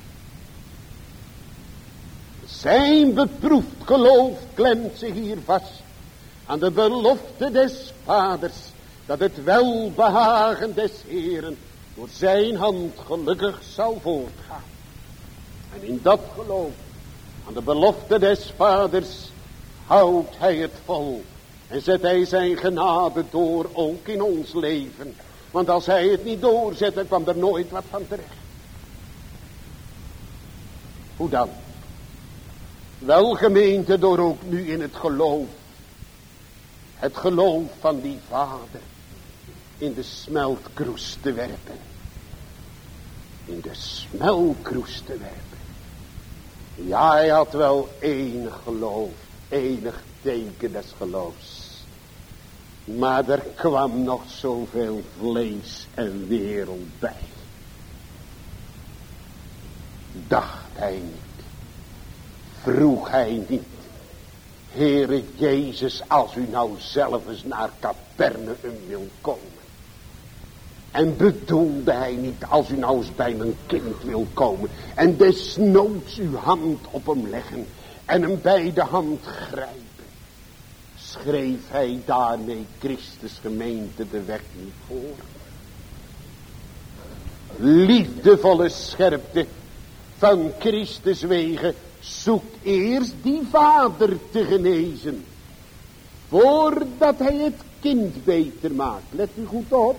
S1: Zijn beproefd geloof klemt zich hier vast aan de belofte des vaders, dat het welbehagen des Heeren door zijn hand gelukkig zal voortgaan. En in dat geloof aan de belofte des vaders houdt hij het vol en zet hij zijn genade door ook in ons leven. Want als hij het niet doorzet, dan kwam er nooit wat van terecht. Hoe dan? Wel, gemeente, door ook nu in het geloof. Het geloof van die vader in de smeltkroes te werpen. In de smeltkroes te werpen. Ja, hij had wel enig geloof, enig teken des geloofs. Maar er kwam nog zoveel vlees en wereld bij. Dacht hij niet, vroeg hij niet, Heere Jezus, als u nou zelf eens naar Capernaum wil komen. En bedoelde hij niet, als u nou eens bij mijn kind wil komen. En desnoods uw hand op hem leggen. En hem bij de hand grijpen. Schreef hij daarmee Christus gemeente de weg niet voor. Liefdevolle scherpte van Christus wegen. Zoek eerst die vader te genezen. Voordat hij het kind beter maakt. Let u goed op.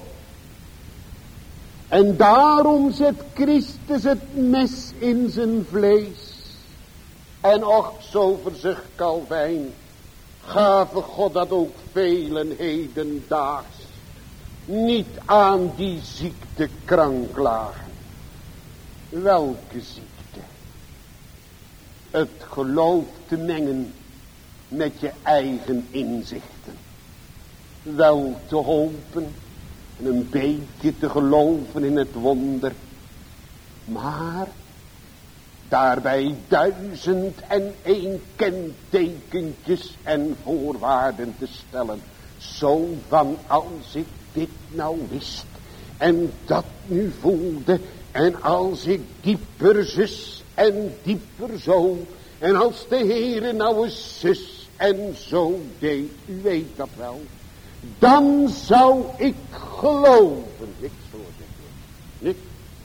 S1: En daarom zet Christus het mes in zijn vlees. En och, zo verzucht Calvijn, gave God dat ook velen hedendaags niet aan die ziekte krank lagen. Welke ziekte? Het geloof te mengen met je eigen inzichten. Wel te hopen en een beetje te geloven in het wonder. Maar daarbij 1001 kentekentjes en voorwaarden te stellen. Zo van, als ik dit nou wist en dat nu voelde. En als ik dieper zus en dieper zo. En als de Heere nou eens zus en zo deed. U weet dat wel. Dan zou ik geloven. Niks voor dit. Niks.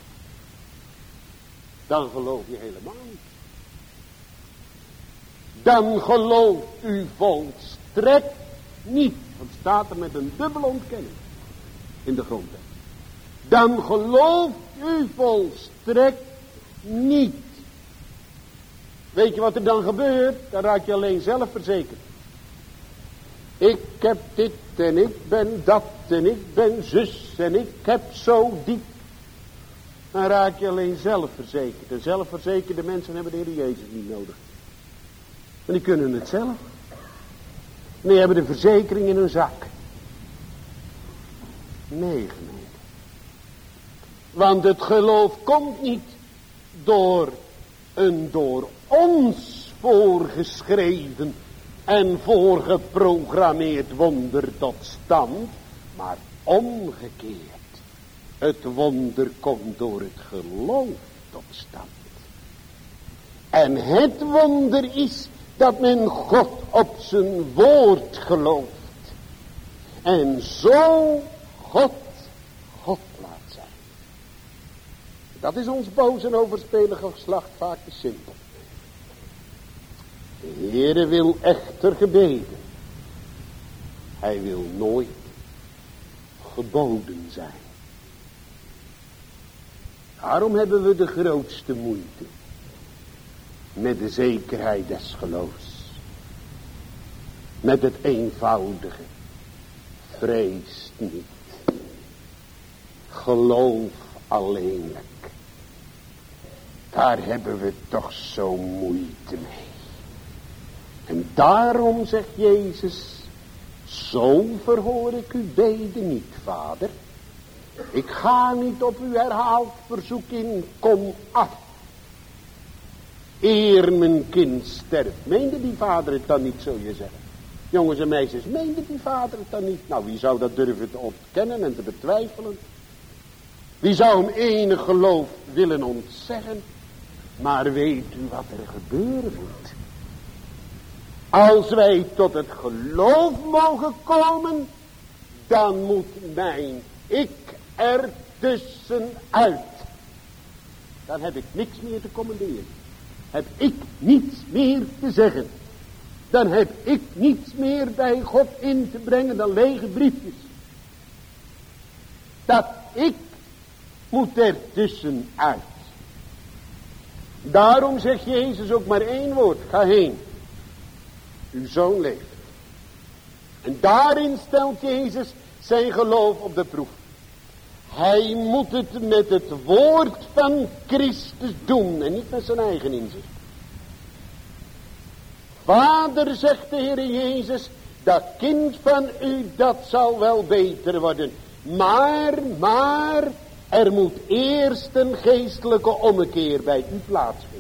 S1: Dan geloof je helemaal niet. Dan gelooft u volstrekt niet. Want staat er met een dubbele ontkenning in de grondwet. Dan gelooft u volstrekt niet. Weet je wat er dan gebeurt? Dan raak je alleen zelf verzekerd. Ik heb dit en ik ben dat en ik ben zus en ik heb zo die. Dan raak je alleen zelf verzekerd. En zelfverzekerde mensen hebben de Heer Jezus niet nodig. Maar die kunnen het zelf. En die hebben de verzekering in hun zak. Nee, gemeente. Want het geloof komt niet door een door ons voorgeschreven en voorgeprogrammeerd wonder tot stand, maar omgekeerd. Het wonder komt door het geloof tot stand. En het wonder is dat men God op zijn woord gelooft. En zo God laat zijn. Dat is ons boos en overspelige geslacht vaak te simpel. De Heere wil echter gebeden. Hij wil nooit geboden zijn. Daarom hebben we de grootste moeite met de zekerheid des geloofs. Met het eenvoudige. Vrees niet. Geloof alleenlijk. Daar hebben we toch zo moeite mee. En daarom zegt Jezus, zo verhoor ik uw beden niet, Vader. Ik ga niet op uw herhaald verzoek in, kom af. eer mijn kind sterft. Meende die vader het dan niet, zul je zeggen? Jongens en meisjes, meende die vader het dan niet? Nou, wie zou dat durven te ontkennen en te betwijfelen? Wie zou hem enig geloof willen ontzeggen? Maar weet u wat er gebeuren moet? Als wij tot het geloof mogen komen, dan moet mijn ik er tussenuit. Dan heb ik niks meer te commanderen. Heb ik niets meer te zeggen. Dan heb ik niets meer bij God in te brengen dan lege briefjes. Dat ik moet er tussenuit. Daarom zegt Jezus ook maar één woord. Ga heen. Uw zoon leeft. En daarin stelt Jezus zijn geloof op de proef. Hij moet het met het woord van Christus doen en niet met zijn eigen inzicht. Vader, zegt de Heer Jezus, dat kind van u, dat zal wel beter worden. Maar, er moet eerst een geestelijke ommekeer bij u plaatsvinden.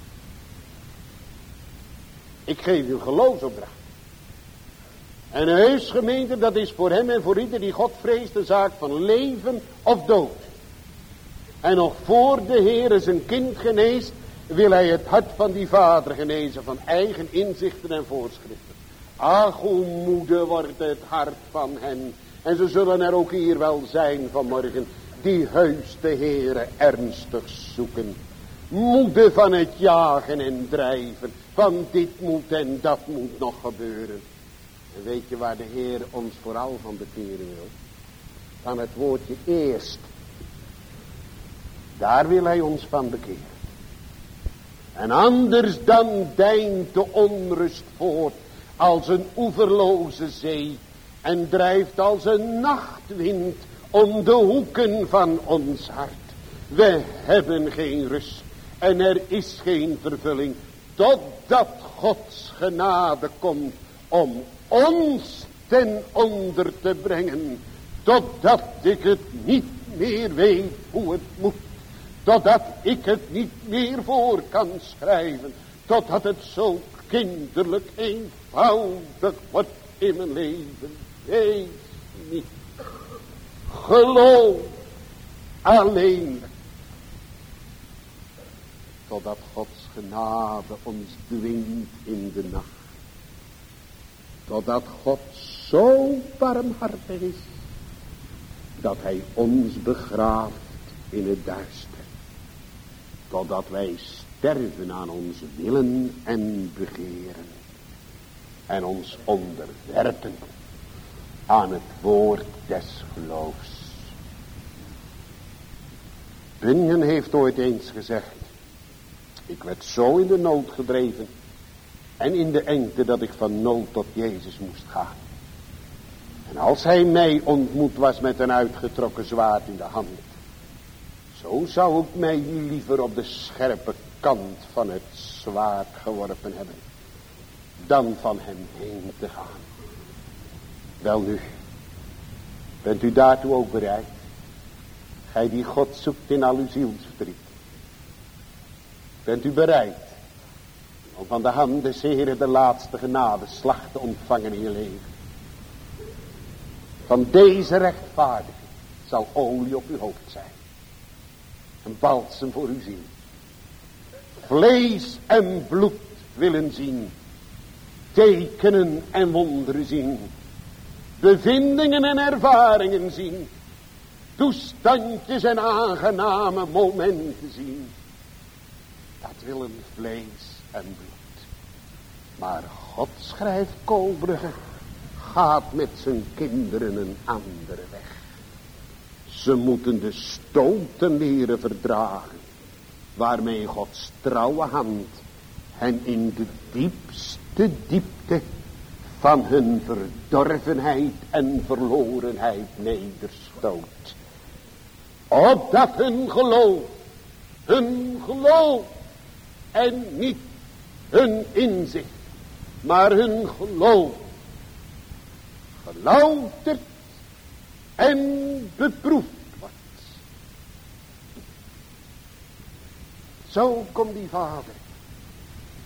S1: Ik geef u een geloofsopdracht. En een heus gemeente, dat is voor hem en voor ieder die God vreest een zaak van leven of dood. En nog voor de Heer zijn kind geneest, wil hij het hart van die vader genezen van eigen inzichten en voorschriften. Ach, hoe moede wordt het hart van hen. En ze zullen er ook hier wel zijn vanmorgen, die heus de Heere ernstig zoeken. Moede van het jagen en drijven, van dit moet en dat moet nog gebeuren. En weet je waar de Heer ons vooral van bekeren wil? Van het woordje eerst. Daar wil hij ons van bekeren. En anders dan deint de onrust voort als een oeverloze zee en drijft als een nachtwind om de hoeken van ons hart. We hebben geen rust en er is geen vervulling totdat Gods genade komt om ons ten onder te brengen, totdat ik het niet meer weet hoe het moet. Totdat ik het niet meer voor kan schrijven. Totdat het zo kinderlijk eenvoudig wordt in mijn leven. Wees niet. Geloof alleen. Totdat Gods genade ons dwingt in de nacht. Totdat God zo barmhartig is. Dat hij ons begraaft in het duister. Totdat wij sterven aan ons willen en begeren. En ons onderwerpen aan het woord des geloofs. Bunyan heeft ooit eens gezegd. Ik werd zo in de nood gedreven. En in de engte dat ik van nood tot Jezus moest gaan. En als hij mij ontmoet was met een uitgetrokken zwaard in de hand. Zo zou ik mij liever op de scherpe kant van het zwaard geworpen hebben. Dan van hem heen te gaan. Welnu, bent u daartoe ook bereid? Gij die God zoekt in al uw zielsverdriet. Bent u bereid om van de hand des Heeren de laatste genadeslag te ontvangen in je leven? Van deze rechtvaardiging zal olie op uw hoofd zijn. Een balsem voor uw ziel. Vlees en bloed willen zien. Tekenen en wonderen zien. Bevindingen en ervaringen zien. Toestandjes en aangename momenten zien. Dat willen vlees en bloed. Maar God, schrijft Koolbrugge, gaat met zijn kinderen een andere weg. Ze moeten de stoten leren verdragen, waarmee Gods trouwe hand hen in de diepste diepte van hun verdorvenheid en verlorenheid nederstoot. Opdat hun geloof en niet hun inzicht, maar hun geloof gelouterd en beproefd wordt. Zo komt die vader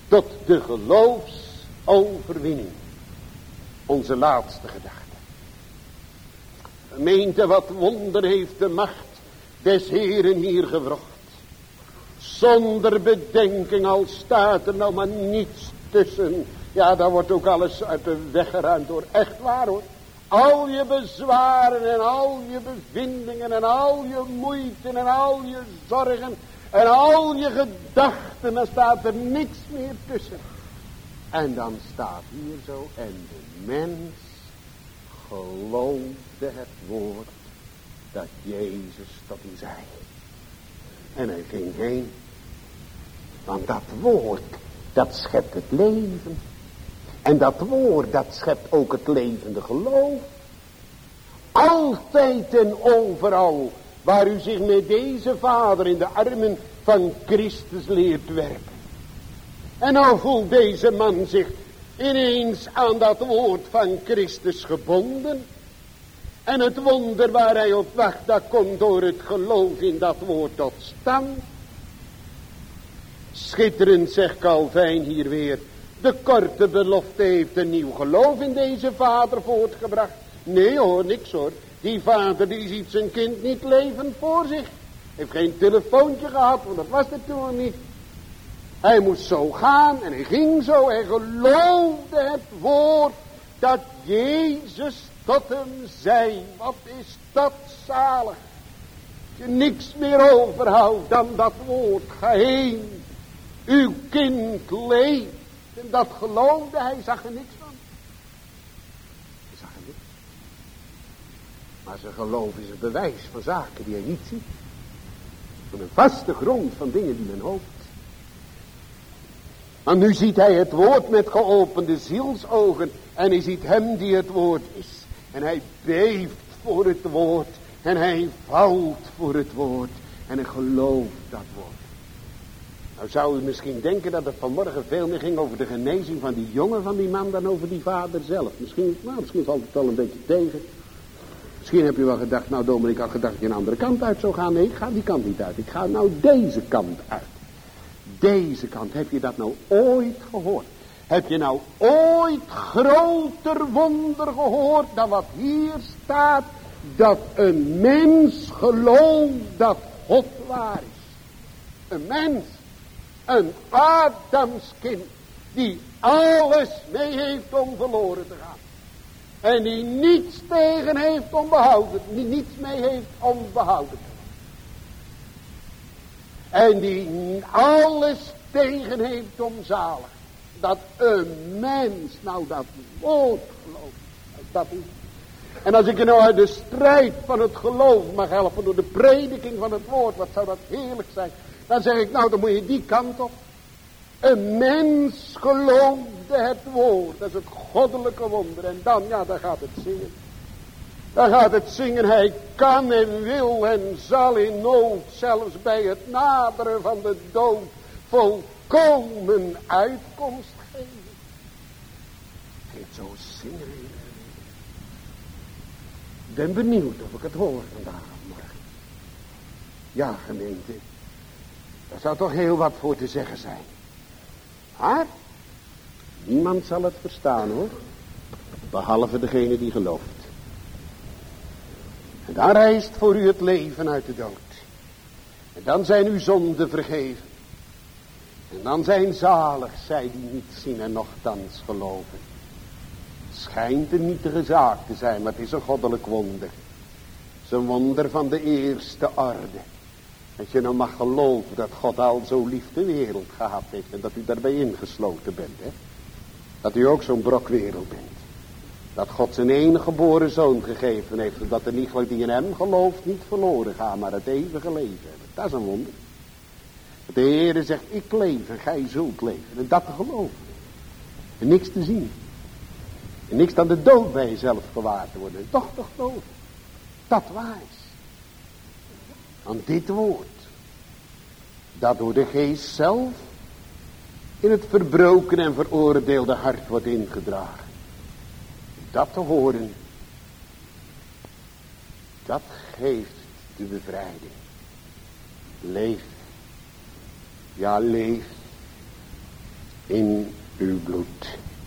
S1: tot de geloofsoverwinning. Onze laatste gedachte. Gemeente, wat wonder heeft de macht des Heeren hier gewrocht. Zonder bedenking, al staat er nou maar niets tussen. Ja, daar wordt ook alles uit de weg geruimd hoor. Echt waar hoor. Al je bezwaren en al je bevindingen en al je moeite en al je zorgen en al je gedachten, dan staat er niks meer tussen. En dan staat hier zo, en de mens geloofde het woord dat Jezus tot hem zei. En hij ging heen. Want dat woord, dat schept het leven. En dat woord, dat schept ook het levende geloof. Altijd en overal waar u zich met deze Vader in de armen van Christus leert werpen. En nou voelt deze man zich ineens aan dat woord van Christus gebonden. En het wonder waar hij op wacht, dat komt door het geloof in dat woord tot stand. Schitterend, zegt Calvijn hier weer. De korte belofte heeft een nieuw geloof in deze vader voortgebracht. Nee hoor, niks hoor. Die vader die ziet zijn kind niet levend voor zich. Heeft geen telefoontje gehad, want dat was het toen nog niet. Hij moest zo gaan en hij ging zo. Hij geloofde het woord dat Jezus tot hem zei. Wat is dat zalig. Als je niks meer overhoudt dan dat woord. Ga heen. Uw kind leeft. En dat geloofde hij, zag er niks van. Hij zag er niks. Maar zijn geloof is een bewijs van zaken die hij niet ziet. Van een vaste grond van dingen die men hoopt. Maar nu ziet hij het woord met geopende zielsogen. En hij ziet hem die het woord is. En hij beeft voor het woord. En hij valt voor het woord. En hij gelooft dat woord. Nou zou u misschien denken dat het vanmorgen veel meer ging over de genezing van die jongen van die man dan over die vader zelf. Misschien valt het wel een beetje tegen. Misschien heb je wel gedacht, nou dominee, ik had gedacht dat je een andere kant uit zou gaan. Nee, ik ga die kant niet uit. Ik ga nou deze kant uit. Deze kant, heb je dat nou ooit gehoord? Heb je nou ooit groter wonder gehoord dan wat hier staat? Dat een mens gelooft dat God waar is. Een mens. Een Adamskind die alles mee heeft om verloren te gaan. En die niets tegen heeft om behouden. Die niets mee heeft om behouden te gaan. En die alles tegen heeft om zalig. Dat een mens nou dat woord gelooft. Dat is. En als ik je nou uit de strijd van het geloof mag helpen door de prediking van het woord. Wat zou dat heerlijk zijn. Dan zeg ik, nou dan moet je die kant op. Een mens geloofde het woord. Dat is het goddelijke wonder. En dan, ja, dan gaat het zingen. Dan gaat het zingen. Hij kan en wil en zal in nood, zelfs bij het naderen van de dood, volkomen uitkomst geven. Hij heeft zo zingen. Ik ben benieuwd of ik het hoor vandaag of morgen. Ja, gemeente. Daar zou toch heel wat voor te zeggen zijn. Maar niemand zal het verstaan hoor. Behalve degene die gelooft. En dan rijst voor u het leven uit de dood. En dan zijn uw zonden vergeven. En dan zijn zalig zij die niet zien en nochtans geloven. Het schijnt een nietige zaak te zijn, maar het is een goddelijk wonder. Het is een wonder van de eerste orde. Dat je nou mag geloven dat God al zo lief de wereld gehad heeft. En dat u daarbij ingesloten bent. Hè? Dat u ook zo'n brok wereld bent. Dat God zijn enige geboren zoon gegeven heeft. Zodat er niet die in hem gelooft niet verloren gaan. Maar het eeuwige leven hebben. Dat is een wonder. De Heere zegt ik leef en gij zult leven. En dat te geloven. En niks te zien. En niks dan de dood bij jezelf gewaar te worden. En toch te geloven. Dat waar is. Aan dit woord. Dat door de geest zelf in het verbroken en veroordeelde hart wordt ingedragen. Dat te horen. Dat geeft de bevrijding. Leef. Ja, leef. in uw bloed.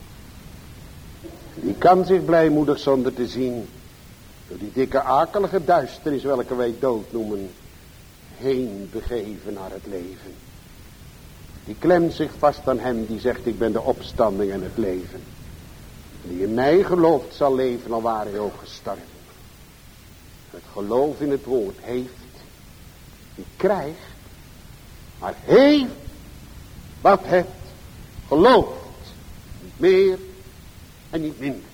S1: Die kan zich blijmoedig zonder te zien door die dikke akelige duisternis welke wij dood noemen heen begeven naar het leven. Die klemt zich vast aan hem die zegt ik ben de opstanding en het leven. Die in mij gelooft zal leven al ware hij ook gestorven. Het geloof in het woord heeft, die krijgt, maar heeft wat het gelooft. Niet meer en niet minder.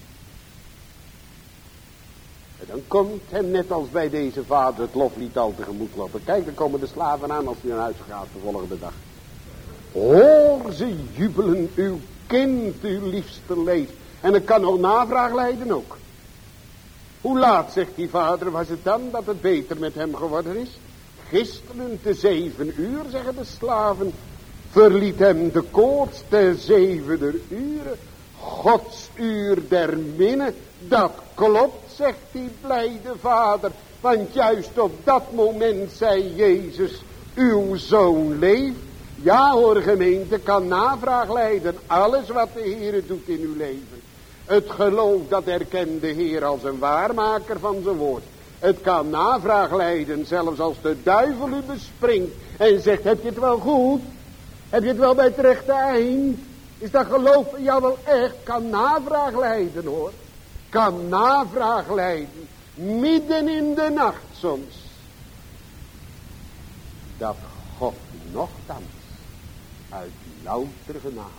S1: En dan komt hem net als bij deze vader het loflied al tegemoet lopen. Kijk, dan komen de slaven aan als hij naar huis gaat de volgende dag. Hoor ze jubelen, uw kind, uw liefste leeft. En er kan nog navraag leiden ook. Hoe laat, zegt die vader, was het dan dat het beter met hem geworden is? Gisteren te 7 uur, zeggen de slaven. Verliet hem de koorts te 7 uren. Gods uur der minne, dat klopt, zegt die blijde vader. Want juist op dat moment zei Jezus, uw zoon leeft. Ja hoor gemeente, kan navraag leiden. Alles wat de Heer doet in uw leven. Het geloof dat erkent de Heer als een waarmaker van zijn woord. Het kan navraag leiden, zelfs als de duivel u bespringt en zegt, heb je het wel goed? Heb je het wel bij het rechte eind? Is dat geloof van jou wel echt? Kan navraag leiden hoor. Kan navraag leiden. Midden in de nacht soms. Dat God nochtans uit louter genade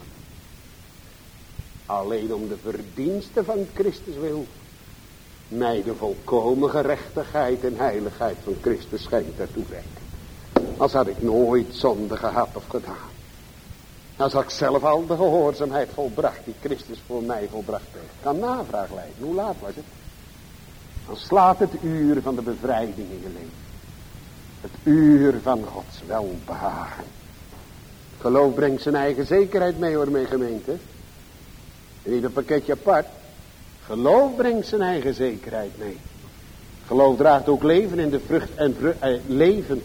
S1: alleen om de verdiensten van Christus wil mij de volkomen gerechtigheid en heiligheid van Christus schenkt ertoe reiken. Als had ik nooit zonde gehad of gedaan. Als had ik zelf al de gehoorzaamheid volbracht die Christus voor mij volbracht heeft. Kan navraag leiden. Hoe laat was het? Dan slaat het uur van de bevrijding in je leven. Het uur van Gods welbehagen. Geloof brengt zijn eigen zekerheid mee hoor mijn gemeente. En niet een pakketje apart. Geloof brengt zijn eigen zekerheid mee. Geloof draagt ook leven in de vrucht en leven.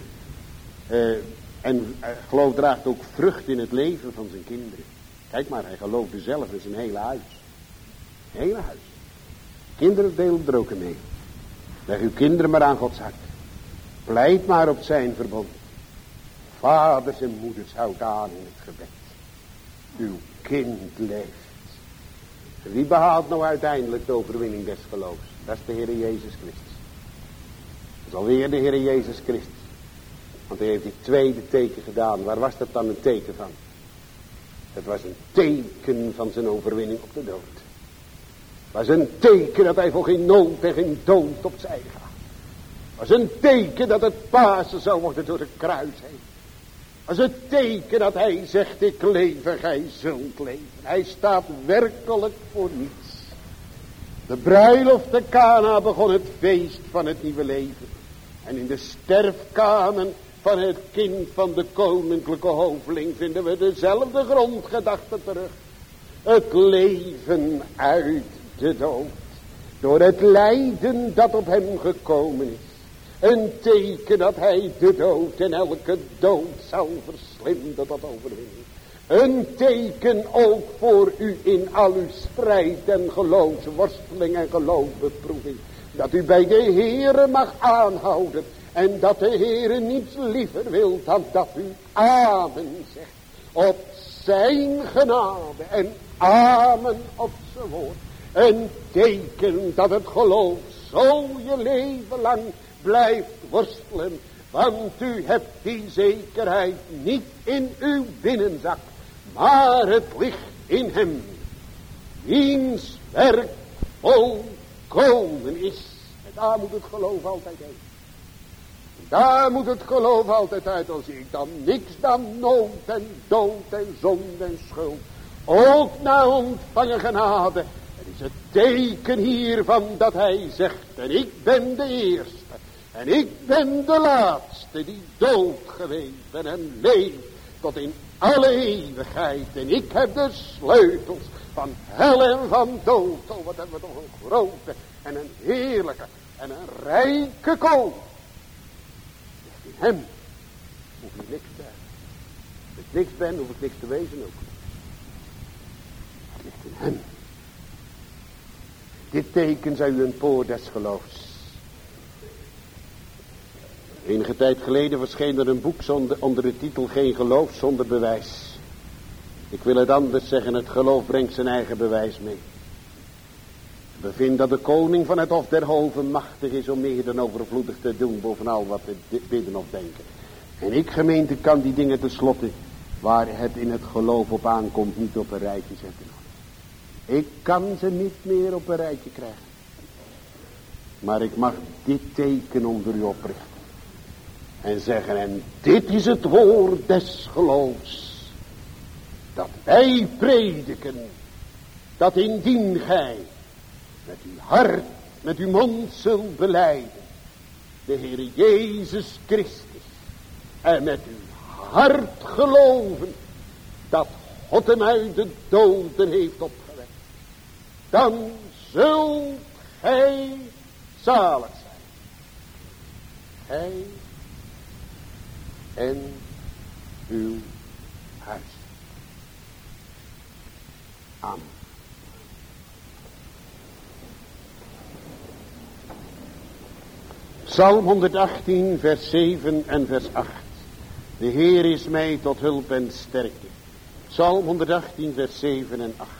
S1: Geloof draagt ook vrucht in het leven van zijn kinderen. Kijk maar, hij geloofde zelf in zijn hele huis. Hele huis. Kinderen delen er ook in mee. Leg uw kinderen maar aan Gods hart. Pleit maar op zijn verbond. Vaders en moeders, houd aan in het gebed. Uw kind leeft. Wie behaalt nou uiteindelijk de overwinning des geloofs? Dat is de Heer Jezus Christus. Dat is alweer de Heer Jezus Christus. Want hij heeft die tweede teken gedaan. Waar was dat dan een teken van? Het was een teken van zijn overwinning op de dood. Het was een teken dat hij voor geen nood en geen dood opzij gaat. Het was een teken dat het Pasen zou worden door de kruis heen. Het was het teken dat hij zegt, ik leef en gij zult leven. Hij staat werkelijk voor niets. De bruiloft te Kana begon het feest van het nieuwe leven. En in de sterfkamer van het kind van de koninklijke hoveling vinden we dezelfde grondgedachte terug. Het leven uit de dood. Door het lijden dat op hem gekomen is. Een teken dat hij de dood en elke dood zal verslinden tot overwinning. Een teken ook voor u in al uw strijd en geloofsworsteling en geloofsbeproeving. Dat u bij de Heere mag aanhouden. En dat de Heere niets liever wil dan dat u amen zegt. Op zijn genade en amen op zijn woord. Een teken dat het geloof zo je leven lang blijft worstelen. Want u hebt die zekerheid niet in uw binnenzak. Maar het ligt in hem. Wiens werk volkomen is. En daar moet het geloof altijd heen. Daar moet het geloof altijd uit. Als ik dan niks dan nood en dood en zonde en schuld. Ook na ontvangen genade. Het is het teken hiervan dat hij zegt. En ik ben de eerste. En ik ben de laatste die dood geweest ben en leeft tot in alle eeuwigheid. En ik heb de sleutels van hel en van dood. Oh, wat hebben we toch een grote en een heerlijke en een rijke koning. In hem hoef je niks te hebben. Als ik niks ben, hoef ik niks te wezen ook. ligt in hem. Dit teken zij u een poort des geloofs. Enige tijd geleden verscheen er een boek onder de titel Geen geloof zonder bewijs. Ik wil het anders zeggen, het geloof brengt zijn eigen bewijs mee. Ik bevind dat de koning van het Hof der Hoven machtig is om meer dan overvloedig te doen bovenal wat we bidden of denken. En ik, gemeente, kan die dingen tenslotte, waar het in het geloof op aankomt, niet op een rijtje zetten. Ik kan ze niet meer op een rijtje krijgen. Maar ik mag dit teken onder u oprichten. En zeggen, en dit is het woord des geloofs. Dat wij prediken. Dat indien gij met uw hart, met uw mond zult belijden. De Heer Jezus Christus. En met uw hart geloven. Dat God hem uit de doden heeft opgewekt. Dan zult gij zalig zijn. Gij en uw huis. Amen. Psalm 118 vers 7 en vers 8. De Heer is mij tot hulp en sterkte. Psalm 118 vers 7 en 8.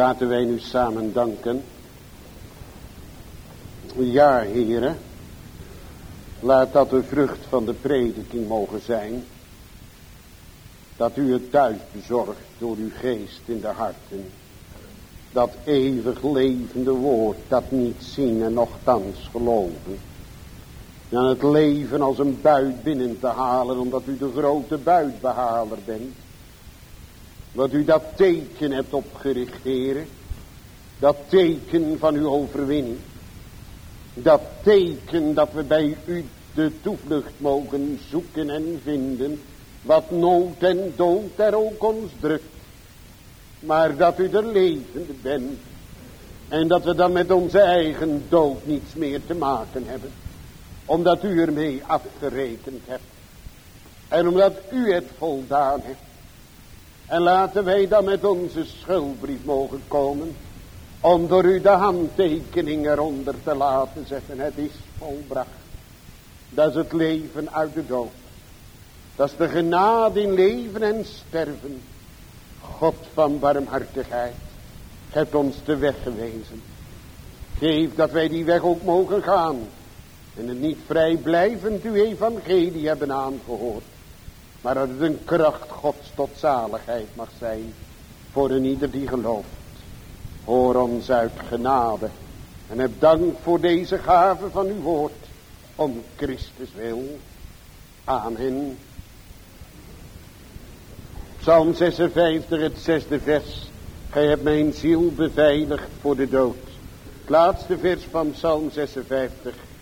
S1: Laten wij nu samen danken. Ja, Heere, laat dat de vrucht van de prediking mogen zijn. Dat u het thuis bezorgt door uw geest in de harten. Dat eeuwig levende woord, dat niet zien en nochtans geloven. En het leven als een buit binnen te halen, omdat u de grote buitbehaler bent. Wat u dat teken hebt opgericht, Heere. Dat teken van uw overwinning. Dat teken dat we bij u de toevlucht mogen zoeken en vinden. Wat nood en dood er ook ons drukt. Maar dat u de levende bent. En dat we dan met onze eigen dood niets meer te maken hebben. Omdat u ermee afgerekend hebt. En omdat u het voldaan hebt. En laten wij dan met onze schuldbrief mogen komen. Om door u de handtekening eronder te laten zetten. Het is volbracht. Dat is het leven uit de dood. Dat is de genade in leven en sterven. God van barmhartigheid. Hebt ons de weg gewezen. Geef dat wij die weg ook mogen gaan. En het niet vrijblijvend uw evangelie hebben aangehoord. Maar dat het een kracht Gods tot zaligheid mag zijn. Voor een ieder die gelooft. Hoor ons uit genade. En heb dank voor deze gave van uw woord. Om Christus wil. Amen. Psalm 56, het 6e vers. Gij hebt mijn ziel beveiligd voor de dood. Het laatste vers van Psalm 56.